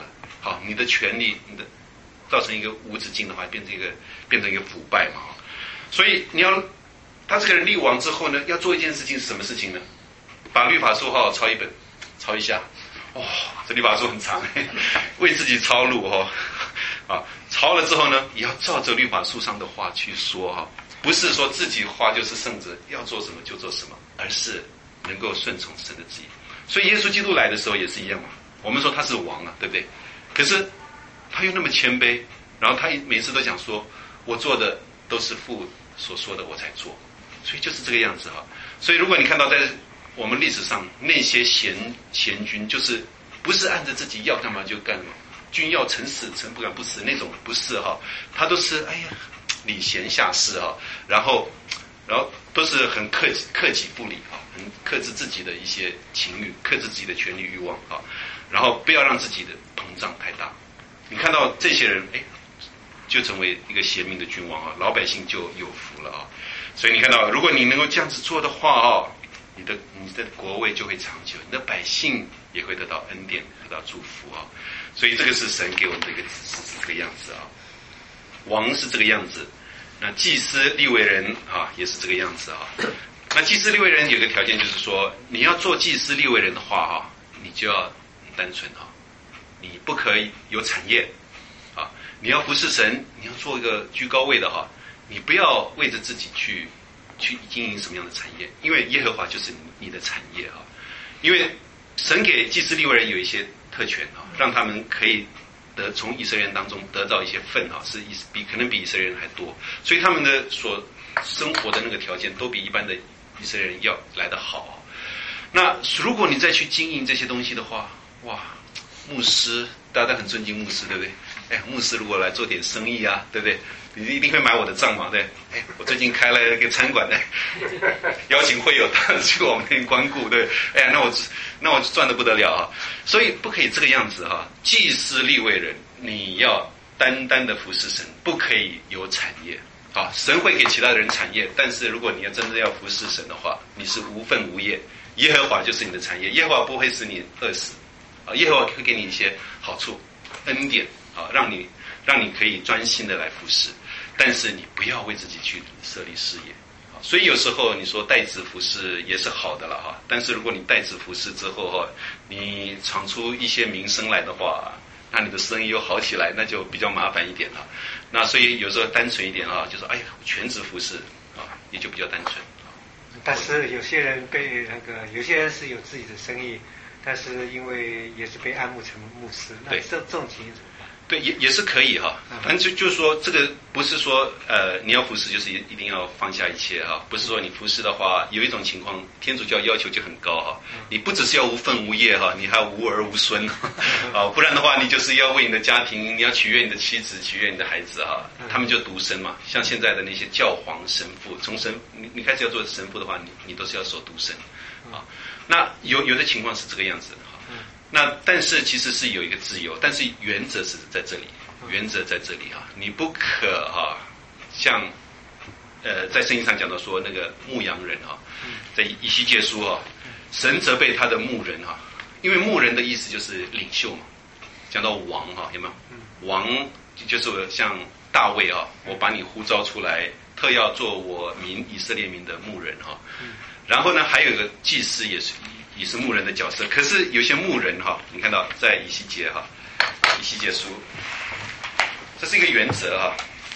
好，你的权利，你的造成一个无止境的话，变成一个变成一个腐败嘛。所以你要他这个人立王之后呢，要做一件事情是什么事情呢？把律法书好好抄一本，抄一下。哦，这律法书很长，为自己抄录哦。啊，抄了之后呢，也要照着律法书上的话去说哈，不是说自己话就是圣旨，要做什么就做什么，而是能够顺从神的旨意。所以耶稣基督来的时候也是一样嘛。我们说他是王啊，对不对？可是他又那么谦卑，然后他每次都讲说，我做的都是父所说的，我才做。所以就是这个样子哈。所以如果你看到在我们历史上那些贤贤君，就是不是按着自己要干嘛就干嘛。君要臣死，臣不敢不死那种，不是哈，他都是哎呀礼贤下士哈，然后然后都是很克己克己不礼哈，很克制自己的一些情欲，克制自己的权力欲望哈，然后不要让自己的膨胀太大。你看到这些人，哎，就成为一个贤明的君王啊，老百姓就有福了啊。所以你看到，如果你能够这样子做的话啊，你的你的国位就会长久，你的百姓也会得到恩典，得到祝福啊。所以这个是神给我们的一个指示，是这个样子啊。王是这个样子，那祭司利未人啊也是这个样子啊。那祭司利未人有个条件，就是说你要做祭司利未人的话啊，你就要单纯啊，你不可以有产业啊。你要服侍神，你要做一个居高位的哈，你不要为着自己去去经营什么样的产业，因为耶和华就是你的产业啊。因为神给祭司利未人有一些特权啊，让他们可以得从以色列人当中得到一些份啊，是比可能比以色列人还多，所以他们的所生活的那个条件都比一般的以色列人要来得好。那如果你再去经营这些东西的话，哇，牧师大家很尊敬牧师，对不对？哎，牧师如果来做点生意啊，对不对？你一定会买我的账嘛，对？哎，我最近开了一个餐馆呢，邀请会友去我们那边光顾，对？哎呀，那我那我赚得不得了啊！所以不可以这个样子哈。祭司利未人，你要单单的服侍神，不可以有产业啊。神会给其他人产业，但是如果你要真正要服侍神的话，你是无分无业，耶和华就是你的产业，耶和华不会使你饿死啊，耶和华会给你一些好处、恩典啊，让你让你可以专心的来服侍。但是你不要为自己去设立事业，所以有时候你说代职服侍也是好的了哈。但是如果你代职服侍之后哈，你闯出一些名声来的话，那你的生意又好起来，那就比较麻烦一点了。那所以有时候单纯一点啊，就说哎呀全职服侍啊，也就比较单纯。 但是有些人被那个，有些人是有自己的生意，但是因为也是被安牧成牧师，那这这种情形怎么办？ 对，也也是可以哈，反正就就是说，这个不是说呃你要服侍就是一定要放下一切哈，不是说你服侍的话，有一种情况天主教要求就很高哈，你不只是要无分无业哈，你还要无儿无孙啊，不然的话你就是要为你的家庭，你要取悦你的妻子，取悦你的孩子哈，他们就独身嘛，像现在的那些教皇神父，从神你你开始要做神父的话，你你都是要守独身啊，那有有的情况是这个样子的。那但是其实是有一个自由，但是原则是在这里，原则在这里啊，你不可哈、啊，像呃在圣经上讲到说那个牧羊人啊，在以西结书啊，神责备他的牧人啊，因为牧人的意思就是领袖嘛，讲到王哈、啊，有没有？王就是像大卫啊，我把你呼召出来，特要做我民以色列民的牧人哈、啊，然后呢还有一个祭司也是。也是牧人的角色，可是有些牧人哈，你看到在以西结哈，以西结书，这是一个原则哈。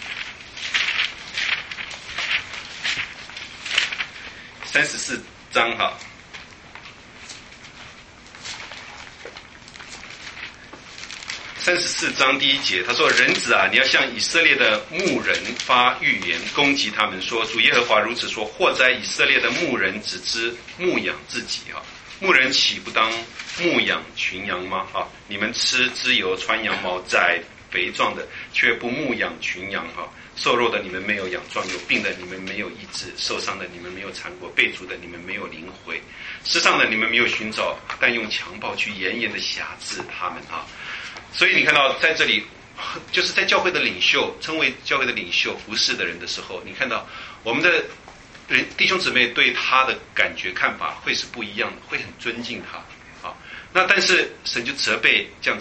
三十四章哈，三十四章第一节，他说：“人子啊，你要向以色列的牧人发预言，攻击他们说，主耶和华如此说：祸哉以色列的牧人只知牧养自己啊！牧人岂不当牧养群羊吗？啊，你们吃脂油，穿羊毛，宰肥壮的，却不牧养群羊哈。瘦弱的你们没有养壮，有病的你们没有医治，受伤的你们没有缠裹，被逐的你们没有领回，世上的你们没有寻找，但用强暴去严严的辖制他们啊！所以你看到在这里，就是在教会的领袖，称为教会的领袖服侍的人的时候，你看到我们的人弟兄姊妹对他的感觉看法会是不一样的，会很尊敬他啊。那但是神就责备这样子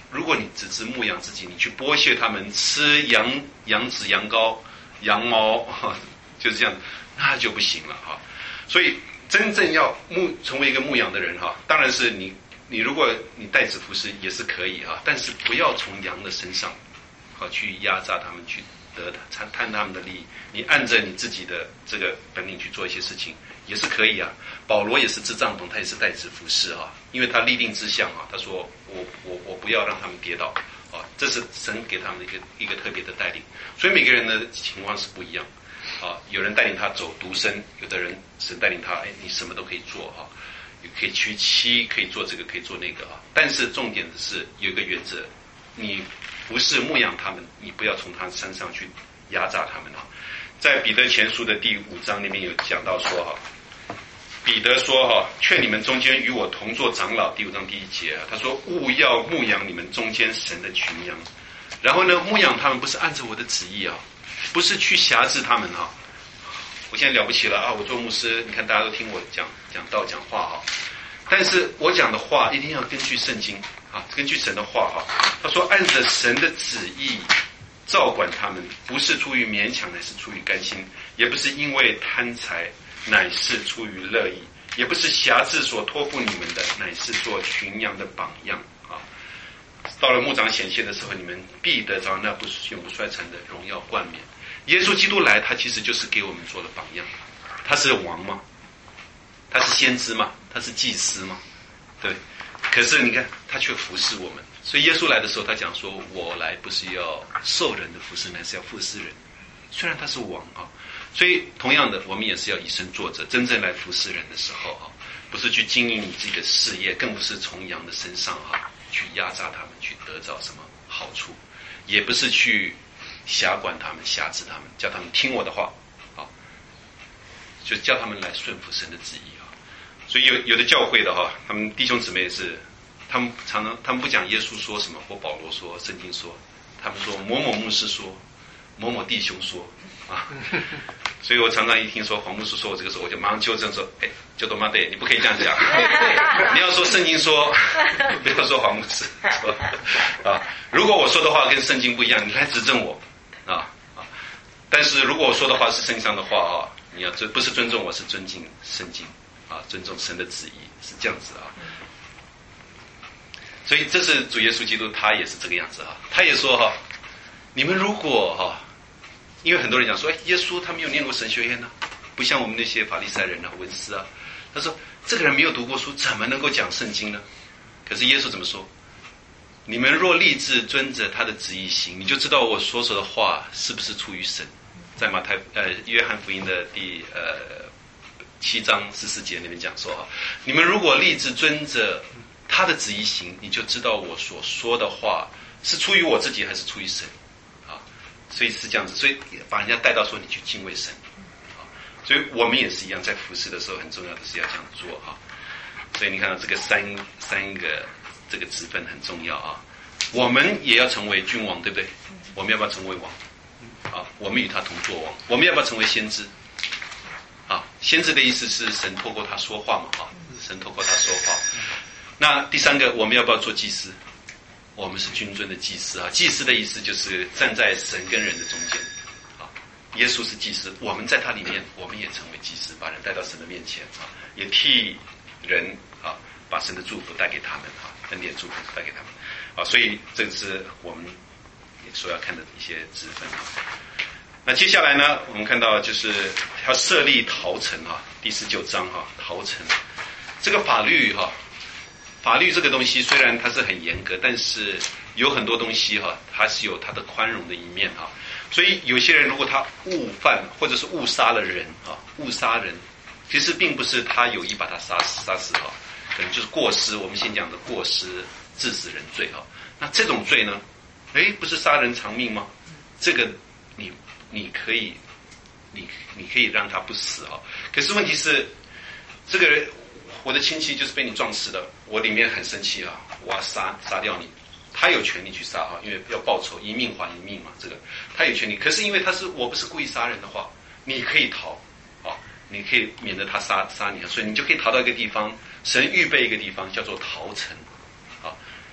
如果你只是牧养自己，你去剥削他们吃羊羊脂、羊羔、羊毛，就是这样，那就不行了哈。所以真正要牧成为一个牧养的人哈，当然是你你如果你代子服侍也是可以哈，但是不要从羊的身上好去压榨他们，去得贪贪他们的利益。你按着你自己的这个本领去做一些事情也是可以啊。保罗也是支帐篷，他也是代子服侍哈，因为他立定志向啊，他说我我我不要让他们跌倒啊，这是神给他们的一个一个特别的带领。所以每个人的情况是不一样啊，有人带领他走独身，有的人神带领他，哎，你什么都可以做哈，可以娶妻，可以做这个，可以做那个啊。但是重点的是有一个原则，你不是牧养他们，你不要从他身上去压榨他们啊。在彼得前书的第五章里面有讲到说哈。彼得说哈，劝你们中间与我同做长老，第五章第一节啊，他说务要牧养你们中间神的群羊。然后呢，牧养他们不是按照我的旨意啊，不是去辖制他们啊。我现在了不起了啊，我做牧师，你看大家都听我讲讲道讲话啊，但是我讲的话一定要根据圣经啊，根据神的话啊。他说按着神的旨意照管他们，不是出于勉强，乃是出于甘心，也不是因为贪财，乃是出于乐意，也不是辖制所托付你们的，乃是做群羊的榜样啊。到了牧长显现的时候，你们必得着那不永不衰残的荣耀冠冕。耶稣基督来，他其实就是给我们做了榜样。他是王吗？他是先知吗？他是祭司吗？对。可是你看，他却服侍我们。所以耶稣来的时候，他讲说：“我来不是要受人的服侍，乃是要服侍人。”虽然他是王啊。所以同样的，我们也是要以身作则，真正来服侍人的时候啊，不是去经营你自己的事业，更不是从羊的身上啊去压榨他们，去得到什么好处，也不是去辖管他们、辖制他们，叫他们听我的话啊，就叫他们来顺服神的旨意啊。所以有有的教会的哈，他们弟兄姊妹是，他们常常他们不讲耶稣说什么或保罗说、圣经说，他们说某某牧师说、某某弟兄说。啊，所以我常常一听说黄牧师说我这个时候，我就马上纠正说：“哎，就多妈对，你不可以这样讲，你要说圣经说，不要说黄牧师说啊。如果我说的话跟圣经不一样，你来指正我啊啊。但是如果我说的话是圣经上的话啊，你要尊不是尊重我，是尊敬圣经啊，尊重神的旨意，是这样子啊。所以这是主耶稣基督，他也是这个样子啊。他也说哈，你们如果哈。”因为很多人讲说，哎，耶稣他没有念过神学院呢、啊，不像我们那些法利赛人啊、文士啊。他说，这个人没有读过书，怎么能够讲圣经呢？可是耶稣怎么说？你们若立志遵着他的旨意行，你就知道我所说的话是不是出于神。在马太呃约翰福音的第呃七章十四节那边讲说啊，你们如果立志遵着他的旨意行，你就知道我所说的话是出于我自己还是出于神。所以是这样子，所以把人家带到说你去敬畏神，啊，所以我们也是一样，在服侍的时候很重要的是要这样做哈。所以你看到这个三三个这个职分很重要啊。我们也要成为君王，对不对？我们要不要成为王？啊，我们与他同作王。我们要不要成为先知？啊，先知的意思是神透过他说话嘛，啊，神透过他说话。那第三个，我们要不要做祭司？我们是君尊的祭司啊，祭司的意思就是站在神跟人的中间啊。耶稣是祭司，我们在他里面，我们也成为祭司，把人带到神的面前啊，也替人啊把神的祝福带给他们啊，恩典祝福带给他们啊。所以这个是我们所要看的一些职分啊。那接下来呢，我们看到就是要设立逃城啊，第十九章哈、啊，逃城这个法律哈、啊。法律这个东西虽然它是很严格，但是有很多东西哈，它是有它的宽容的一面哈。所以有些人如果他误犯或者是误杀了人啊，误杀人，其实并不是他有意把他杀死杀死哈，可能就是过失。我们先讲的过失致死人罪哈。那这种罪呢，哎，不是杀人偿命吗？这个你你可以你你可以让他不死哈。可是问题是，这个人。我的亲戚就是被你撞死的，我里面很生气啊，我要杀杀掉你。他有权利去杀哈，因为要报仇，一命还一命嘛，这个他有权利。可是因为他是我不是故意杀人的话，你可以逃啊，你可以免得他杀杀你，所以你就可以逃到一个地方，神预备一个地方叫做逃城啊。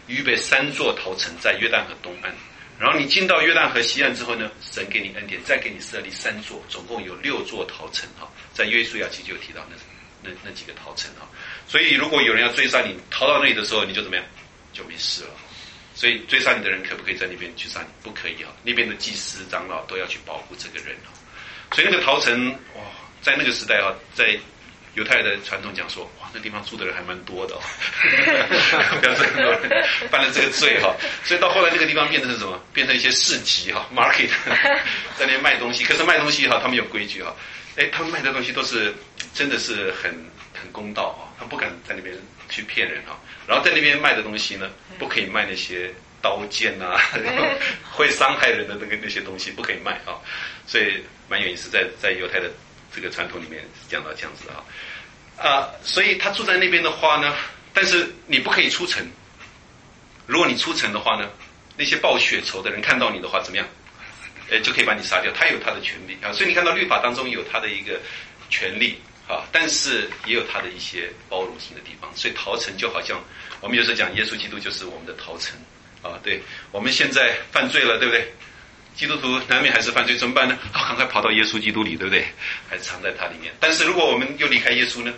预备三座陶城在约旦河东岸。然后你进到约旦河西岸之后呢，神给你恩典，再给你设立三座，总共有六座陶城哈，在约书亚记就有提到那那那几个陶城哈。所以如果有人要追杀你，逃到那里的时候，你就怎么样？就没事了。所以追杀你的人可不可以在那边去杀你？不可以啊！那边的祭司长老都要去保护这个人啊。所以那个陶城哇，在那个时代啊，在犹太的传统讲说，哇，那地方住的人还蛮多的哦，表示很多人犯了这个罪哈。所以到后来那个地方变成是什么？变成一些市集哈 ，market， 在那边卖东西。可是卖东西哈，他们有规矩哈。哎，他们卖的东西都是真的是很很公道哈，他不敢在那边去骗人哈。然后在那边卖的东西呢，不可以卖那些刀剑啊，会伤害人的那个那些东西不可以卖啊。所以蛮有意思，在在犹太的这个传统里面讲到这样子啊。啊，所以他住在那边的话呢，但是你不可以出城。如果你出城的话呢，那些报血仇的人看到你的话，怎么样？呃，就可以把你杀掉。他有他的权利啊，所以你看到律法当中有他的一个权利啊，但是也有他的一些包容性的地方。所以逃城就好像我们有时候讲，耶稣基督就是我们的逃城啊。对，我们现在犯罪了，对不对？基督徒难免还是犯罪，怎么办呢？啊，赶快跑到耶稣基督里，对不对？还是藏在他里面。但是如果我们又离开耶稣呢？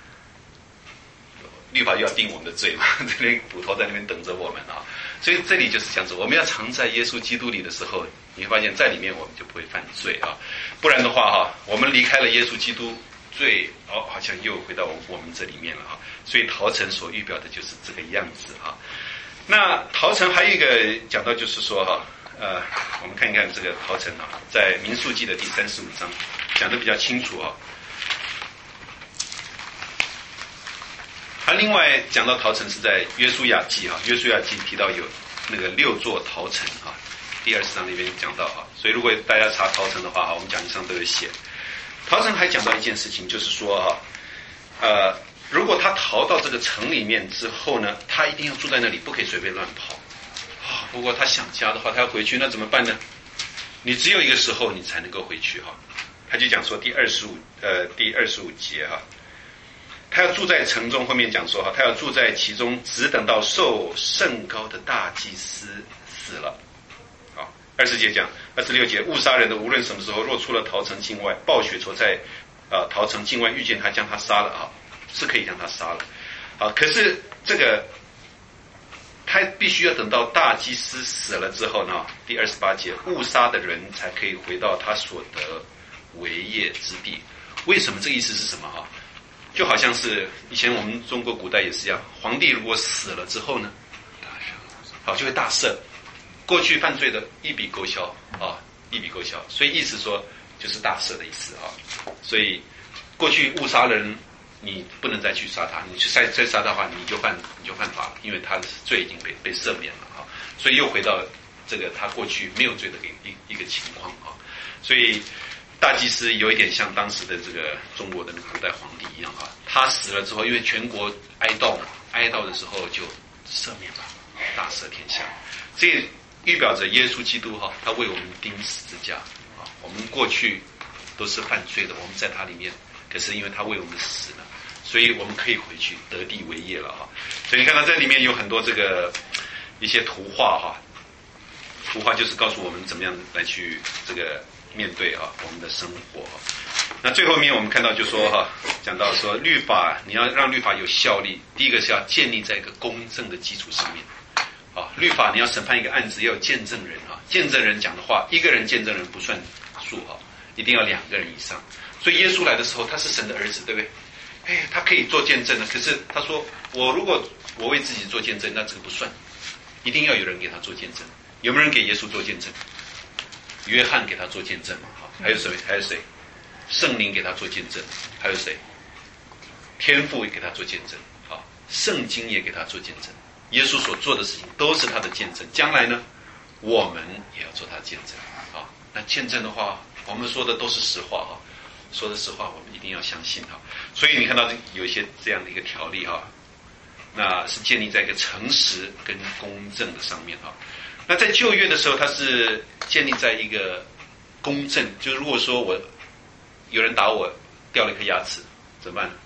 律法又要定我们的罪嘛，这边捕头在那边等着我们啊。所以这里就是这样子，我们要藏在耶稣基督里的时候，你会发现在里面我们就不会犯罪啊。不然的话哈，我们离开了耶稣基督，罪哦好像又回到我们这里面了啊。所以陶城所预表的就是这个样子啊。那陶城还有一个讲到就是说哈，呃，我们看一看这个陶城啊，在民数记的第三十五章讲得比较清楚啊。他另外讲到陶城是在约书亚记哈，约书亚记提到有那个六座陶城哈，第二十章那边讲到哈，所以如果大家查陶城的话哈，我们讲义上都有写。陶城还讲到一件事情，就是说哈，呃，如果他逃到这个城里面之后呢，他一定要住在那里，不可以随便乱跑。啊，不过他想家的话，他要回去，那怎么办呢？你只有一个时候你才能够回去哈。他就讲说第二十五呃第二十五节哈。他要住在城中，后面讲说哈，他要住在其中，只等到受甚高的大祭司死了。好，二十节讲，二十六节，误杀人的无论什么时候，若出了陶城境外，报血仇在呃陶城境外遇见他，将他杀了啊，是可以将他杀了。好，可是这个他必须要等到大祭司死了之后呢，第二十八节，误杀的人才可以回到他所得为业之地。为什么？这个意思是什么啊？就好像是以前我们中国古代也是一样，皇帝如果死了之后呢，好就会大赦，过去犯罪的一笔勾销啊，一笔勾销，所以意思说就是大赦的意思啊。所以过去误杀人，你不能再去杀他，你去再再杀他的话，你就犯你就犯法了，因为他的罪已经被被赦免了啊。所以又回到这个他过去没有罪的一一个情况啊，所以。大祭司有一点像当时的这个中国的古代皇帝一样哈，他死了之后，因为全国哀悼嘛，哀悼的时候就赦免了，大赦天下。这预表着耶稣基督哈，他为我们钉十字架啊。我们过去都是犯罪的，我们在他里面，可是因为他为我们死了，所以我们可以回去得地为业了哈。所以你看到这里面有很多这个一些图画哈，图画就是告诉我们怎么样来去这个。面对啊我们的生活，那最后面我们看到就说哈，讲到说律法你要让律法有效力，第一个是要建立在一个公正的基础上面啊。律法你要审判一个案子要有见证人啊，见证人讲的话，一个人见证人不算数哈，一定要两个人以上。所以耶稣来的时候他是神的儿子，对不对？哎，他可以做见证的，可是他说我如果我为自己做见证，那这个不算，一定要有人给他做见证。有没有人给耶稣做见证？约翰给他做见证嘛，哈，还有谁？还有谁？圣灵给他做见证，还有谁？天父也给他做见证，啊，圣经也给他做见证。耶稣所做的事情都是他的见证，将来呢，我们也要做他的见证，啊，那见证的话，我们说的都是实话，哈，说的实话，我们一定要相信，哈。所以你看到有一些这样的一个条例，哈，那是建立在一个诚实跟公正的上面，哈。那在旧约的时候，它是建立在一个公正，就是如果说我有人打我掉了一颗牙齿，怎么办？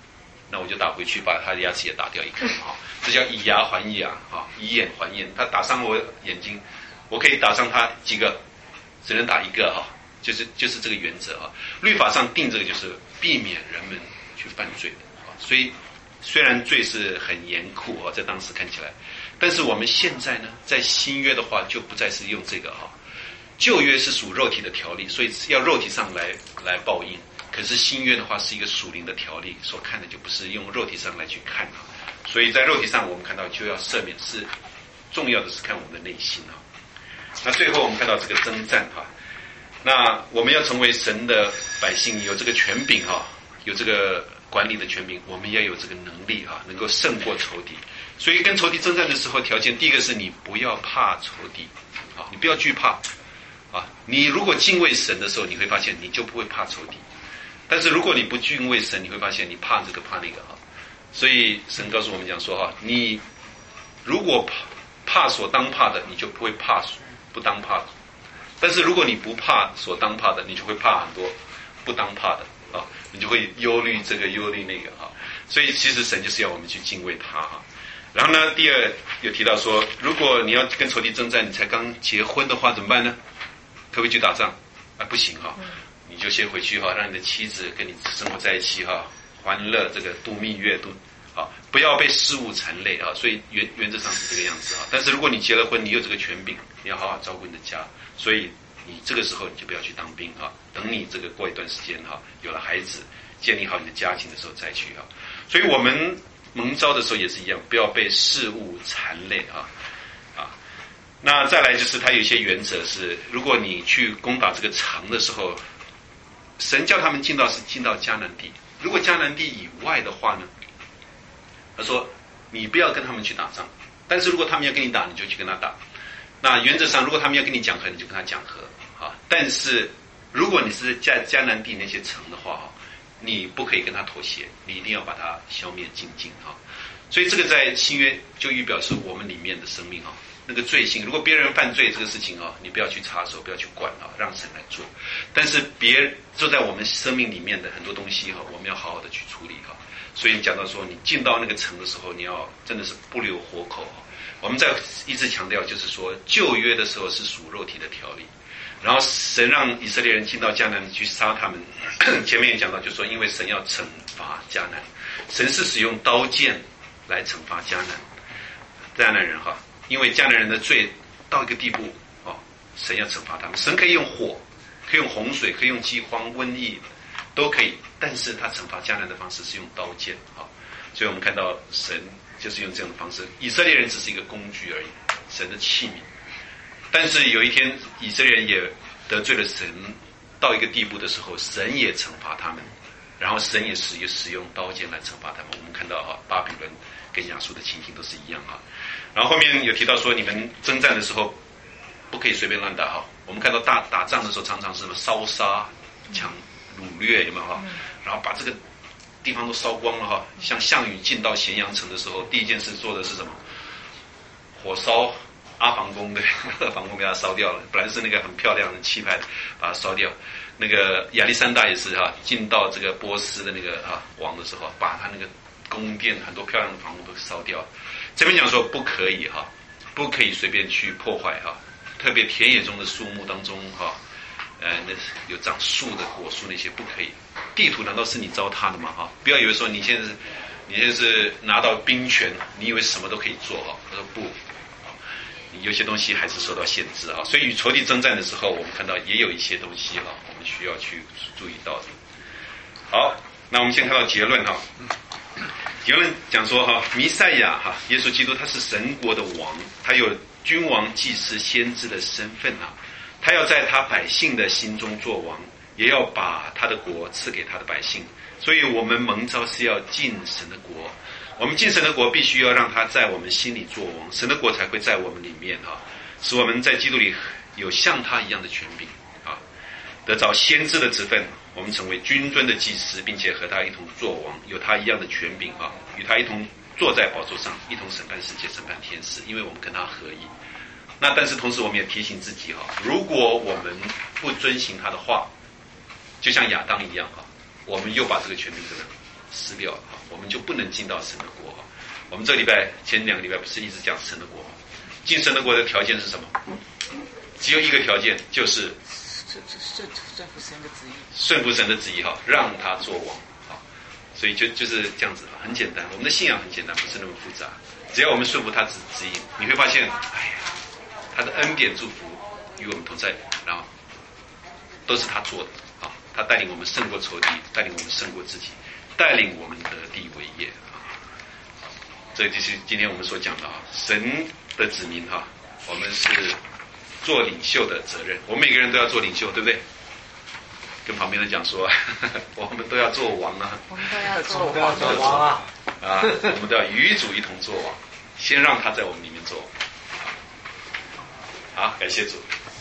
那我就打回去，把他的牙齿也打掉一颗啊，这叫以牙还牙啊，以眼还眼。他打伤我眼睛，我可以打伤他几个，只能打一个哈，就是就是这个原则啊。律法上定这个就是避免人们去犯罪啊，所以虽然罪是很严酷啊，在当时看起来，但是我们现在呢，在新约的话就不再是用这个哈。旧约是属肉体的条例，所以要肉体上来来报应。可是新约的话是一个属灵的条例，所看的就不是用肉体上来去看啊。所以在肉体上我们看到就要赦免，是重要的是看我们的内心啊。那最后我们看到这个征战哈，那我们要成为神的百姓，有这个权柄哈，有这个管理的权柄，我们要有这个能力哈，能够胜过仇敌。所以跟仇敌征战的时候，条件第一个是你不要怕仇敌啊，你不要惧怕。啊，你如果敬畏神的时候，你会发现你就不会怕仇敌。但是如果你不敬畏神，你会发现你怕这个怕那个哈。所以神告诉我们讲说哈，你如果怕怕所当怕的，你就不会怕不当怕的。但是如果你不怕所当怕的，你就会怕很多不当怕的啊，你就会忧虑这个忧虑那个哈。所以其实神就是要我们去敬畏他哈。然后呢，第二有提到说，如果你要跟仇敌征战，你才刚结婚的话怎么办呢？可不可以去打仗？啊，不行哈，你就先回去哈，让你的妻子跟你生活在一起哈，欢乐这个度蜜月度啊，不要被事物缠累啊。所以原原则上是这个样子啊。但是如果你结了婚，你有这个权柄，你要好好照顾你的家，所以你这个时候你就不要去当兵哈，等你这个过一段时间哈，有了孩子，建立好你的家庭的时候再去哈。所以我们蒙召的时候也是一样，不要被事物缠累啊啊。那再来就是它有一些原则是，如果你去攻打这个城的时候，神叫他们进到是进到迦南地，如果迦南地以外的话呢，他说你不要跟他们去打仗，但是如果他们要跟你打，你就去跟他打。那原则上如果他们要跟你讲和，你就跟他讲和啊。但是如果你是在迦南地那些城的话，你不可以跟他妥协，你一定要把它消灭尽尽啊。所以这个在新约就预表示我们里面的生命啊，那个罪性，如果别人犯罪这个事情啊，你不要去插手，不要去管啊，让神来做。但是别就在我们生命里面的很多东西哈，我们要好好的去处理哈。所以你讲到说，你进到那个城的时候，你要真的是不留活口哈。我们在一直强调，就是说旧约的时候是属肉体的条例，然后神让以色列人进到迦南去杀他们。前面也讲到，就是说因为神要惩罚迦南，神是使用刀剑来惩罚迦南迦南人哈。因为迦南人的罪到一个地步哦，神要惩罚他们。神可以用火，可以用洪水，可以用饥荒、瘟疫，都可以。但是他惩罚迦南的方式是用刀剑啊、哦，所以我们看到神就是用这样的方式。以色列人只是一个工具而已，神的器皿。但是有一天以色列人也得罪了神到一个地步的时候，神也惩罚他们，然后神也使使用刀剑来惩罚他们。我们看到哈，巴比伦跟亚述的情形都是一样哈。然后后面有提到说，你们征战的时候不可以随便乱打哈。我们看到大打仗的时候，常常是什么烧杀、抢、掳掠，有没有哈？然后把这个地方都烧光了哈。像项羽进到咸阳城的时候，第一件事做的是什么？火烧阿房宫，对，阿房宫被他烧掉了。本来是那个很漂亮的气派的，把它烧掉。那个亚历山大也是哈，进到这个波斯的那个啊王的时候，把他那个宫殿很多漂亮的房屋都烧掉。这边讲说不可以哈，不可以随便去破坏哈，特别田野中的树木当中哈，呃，那有长树的果树那些不可以。地图难道是你糟蹋的吗？哈，不要以为说你现在是，你现在是拿到兵权，你以为什么都可以做哈？他说不，你有些东西还是受到限制啊。所以与仇敌征战的时候，我们看到也有一些东西哈，我们需要去注意到的。好，那我们先看到结论哈。结论讲说哈，弥赛亚哈，耶稣基督他是神国的王，他有君王、祭司、先知的身份啊，他要在他百姓的心中做王，也要把他的国赐给他的百姓。所以我们蒙召是要进神的国，我们进神的国必须要让他在我们心里做王，神的国才会在我们里面啊，使我们在基督里有像他一样的权柄啊，得着先知的职分。我们成为君尊的祭司，并且和他一同作王，有他一样的权柄啊，与他一同坐在宝座上，一同审判世界，审判天使，因为我们跟他合一。那但是同时我们也提醒自己哈，如果我们不遵行他的话，就像亚当一样哈，我们又把这个权柄给失掉了，我们就不能进到神的国。我们这个礼拜前两个礼拜不是一直讲神的国吗？进神的国的条件是什么？只有一个条件，就是顺顺顺服神的旨意， 顺服神的旨意哈，让他做王啊。所以就就是这样子，很简单。我们的信仰很简单，不是那么复杂。只要我们顺服他旨旨意，你会发现，哎呀，他的恩典祝福与我们同在，然后都是他做的啊。他带领我们胜过仇敌，带领我们胜过自己，带领我们得地为业啊。这就是今天我们所讲的啊，神的子民哈，我们是做领袖的责任，我们每个人都要做领袖，对不对？跟旁边的讲说，呵呵我们都要做王啊！ 我们都要做我们都要做王啊！ 啊，我们都要与主一同做王，先让他在我们里面做王。好，感谢主。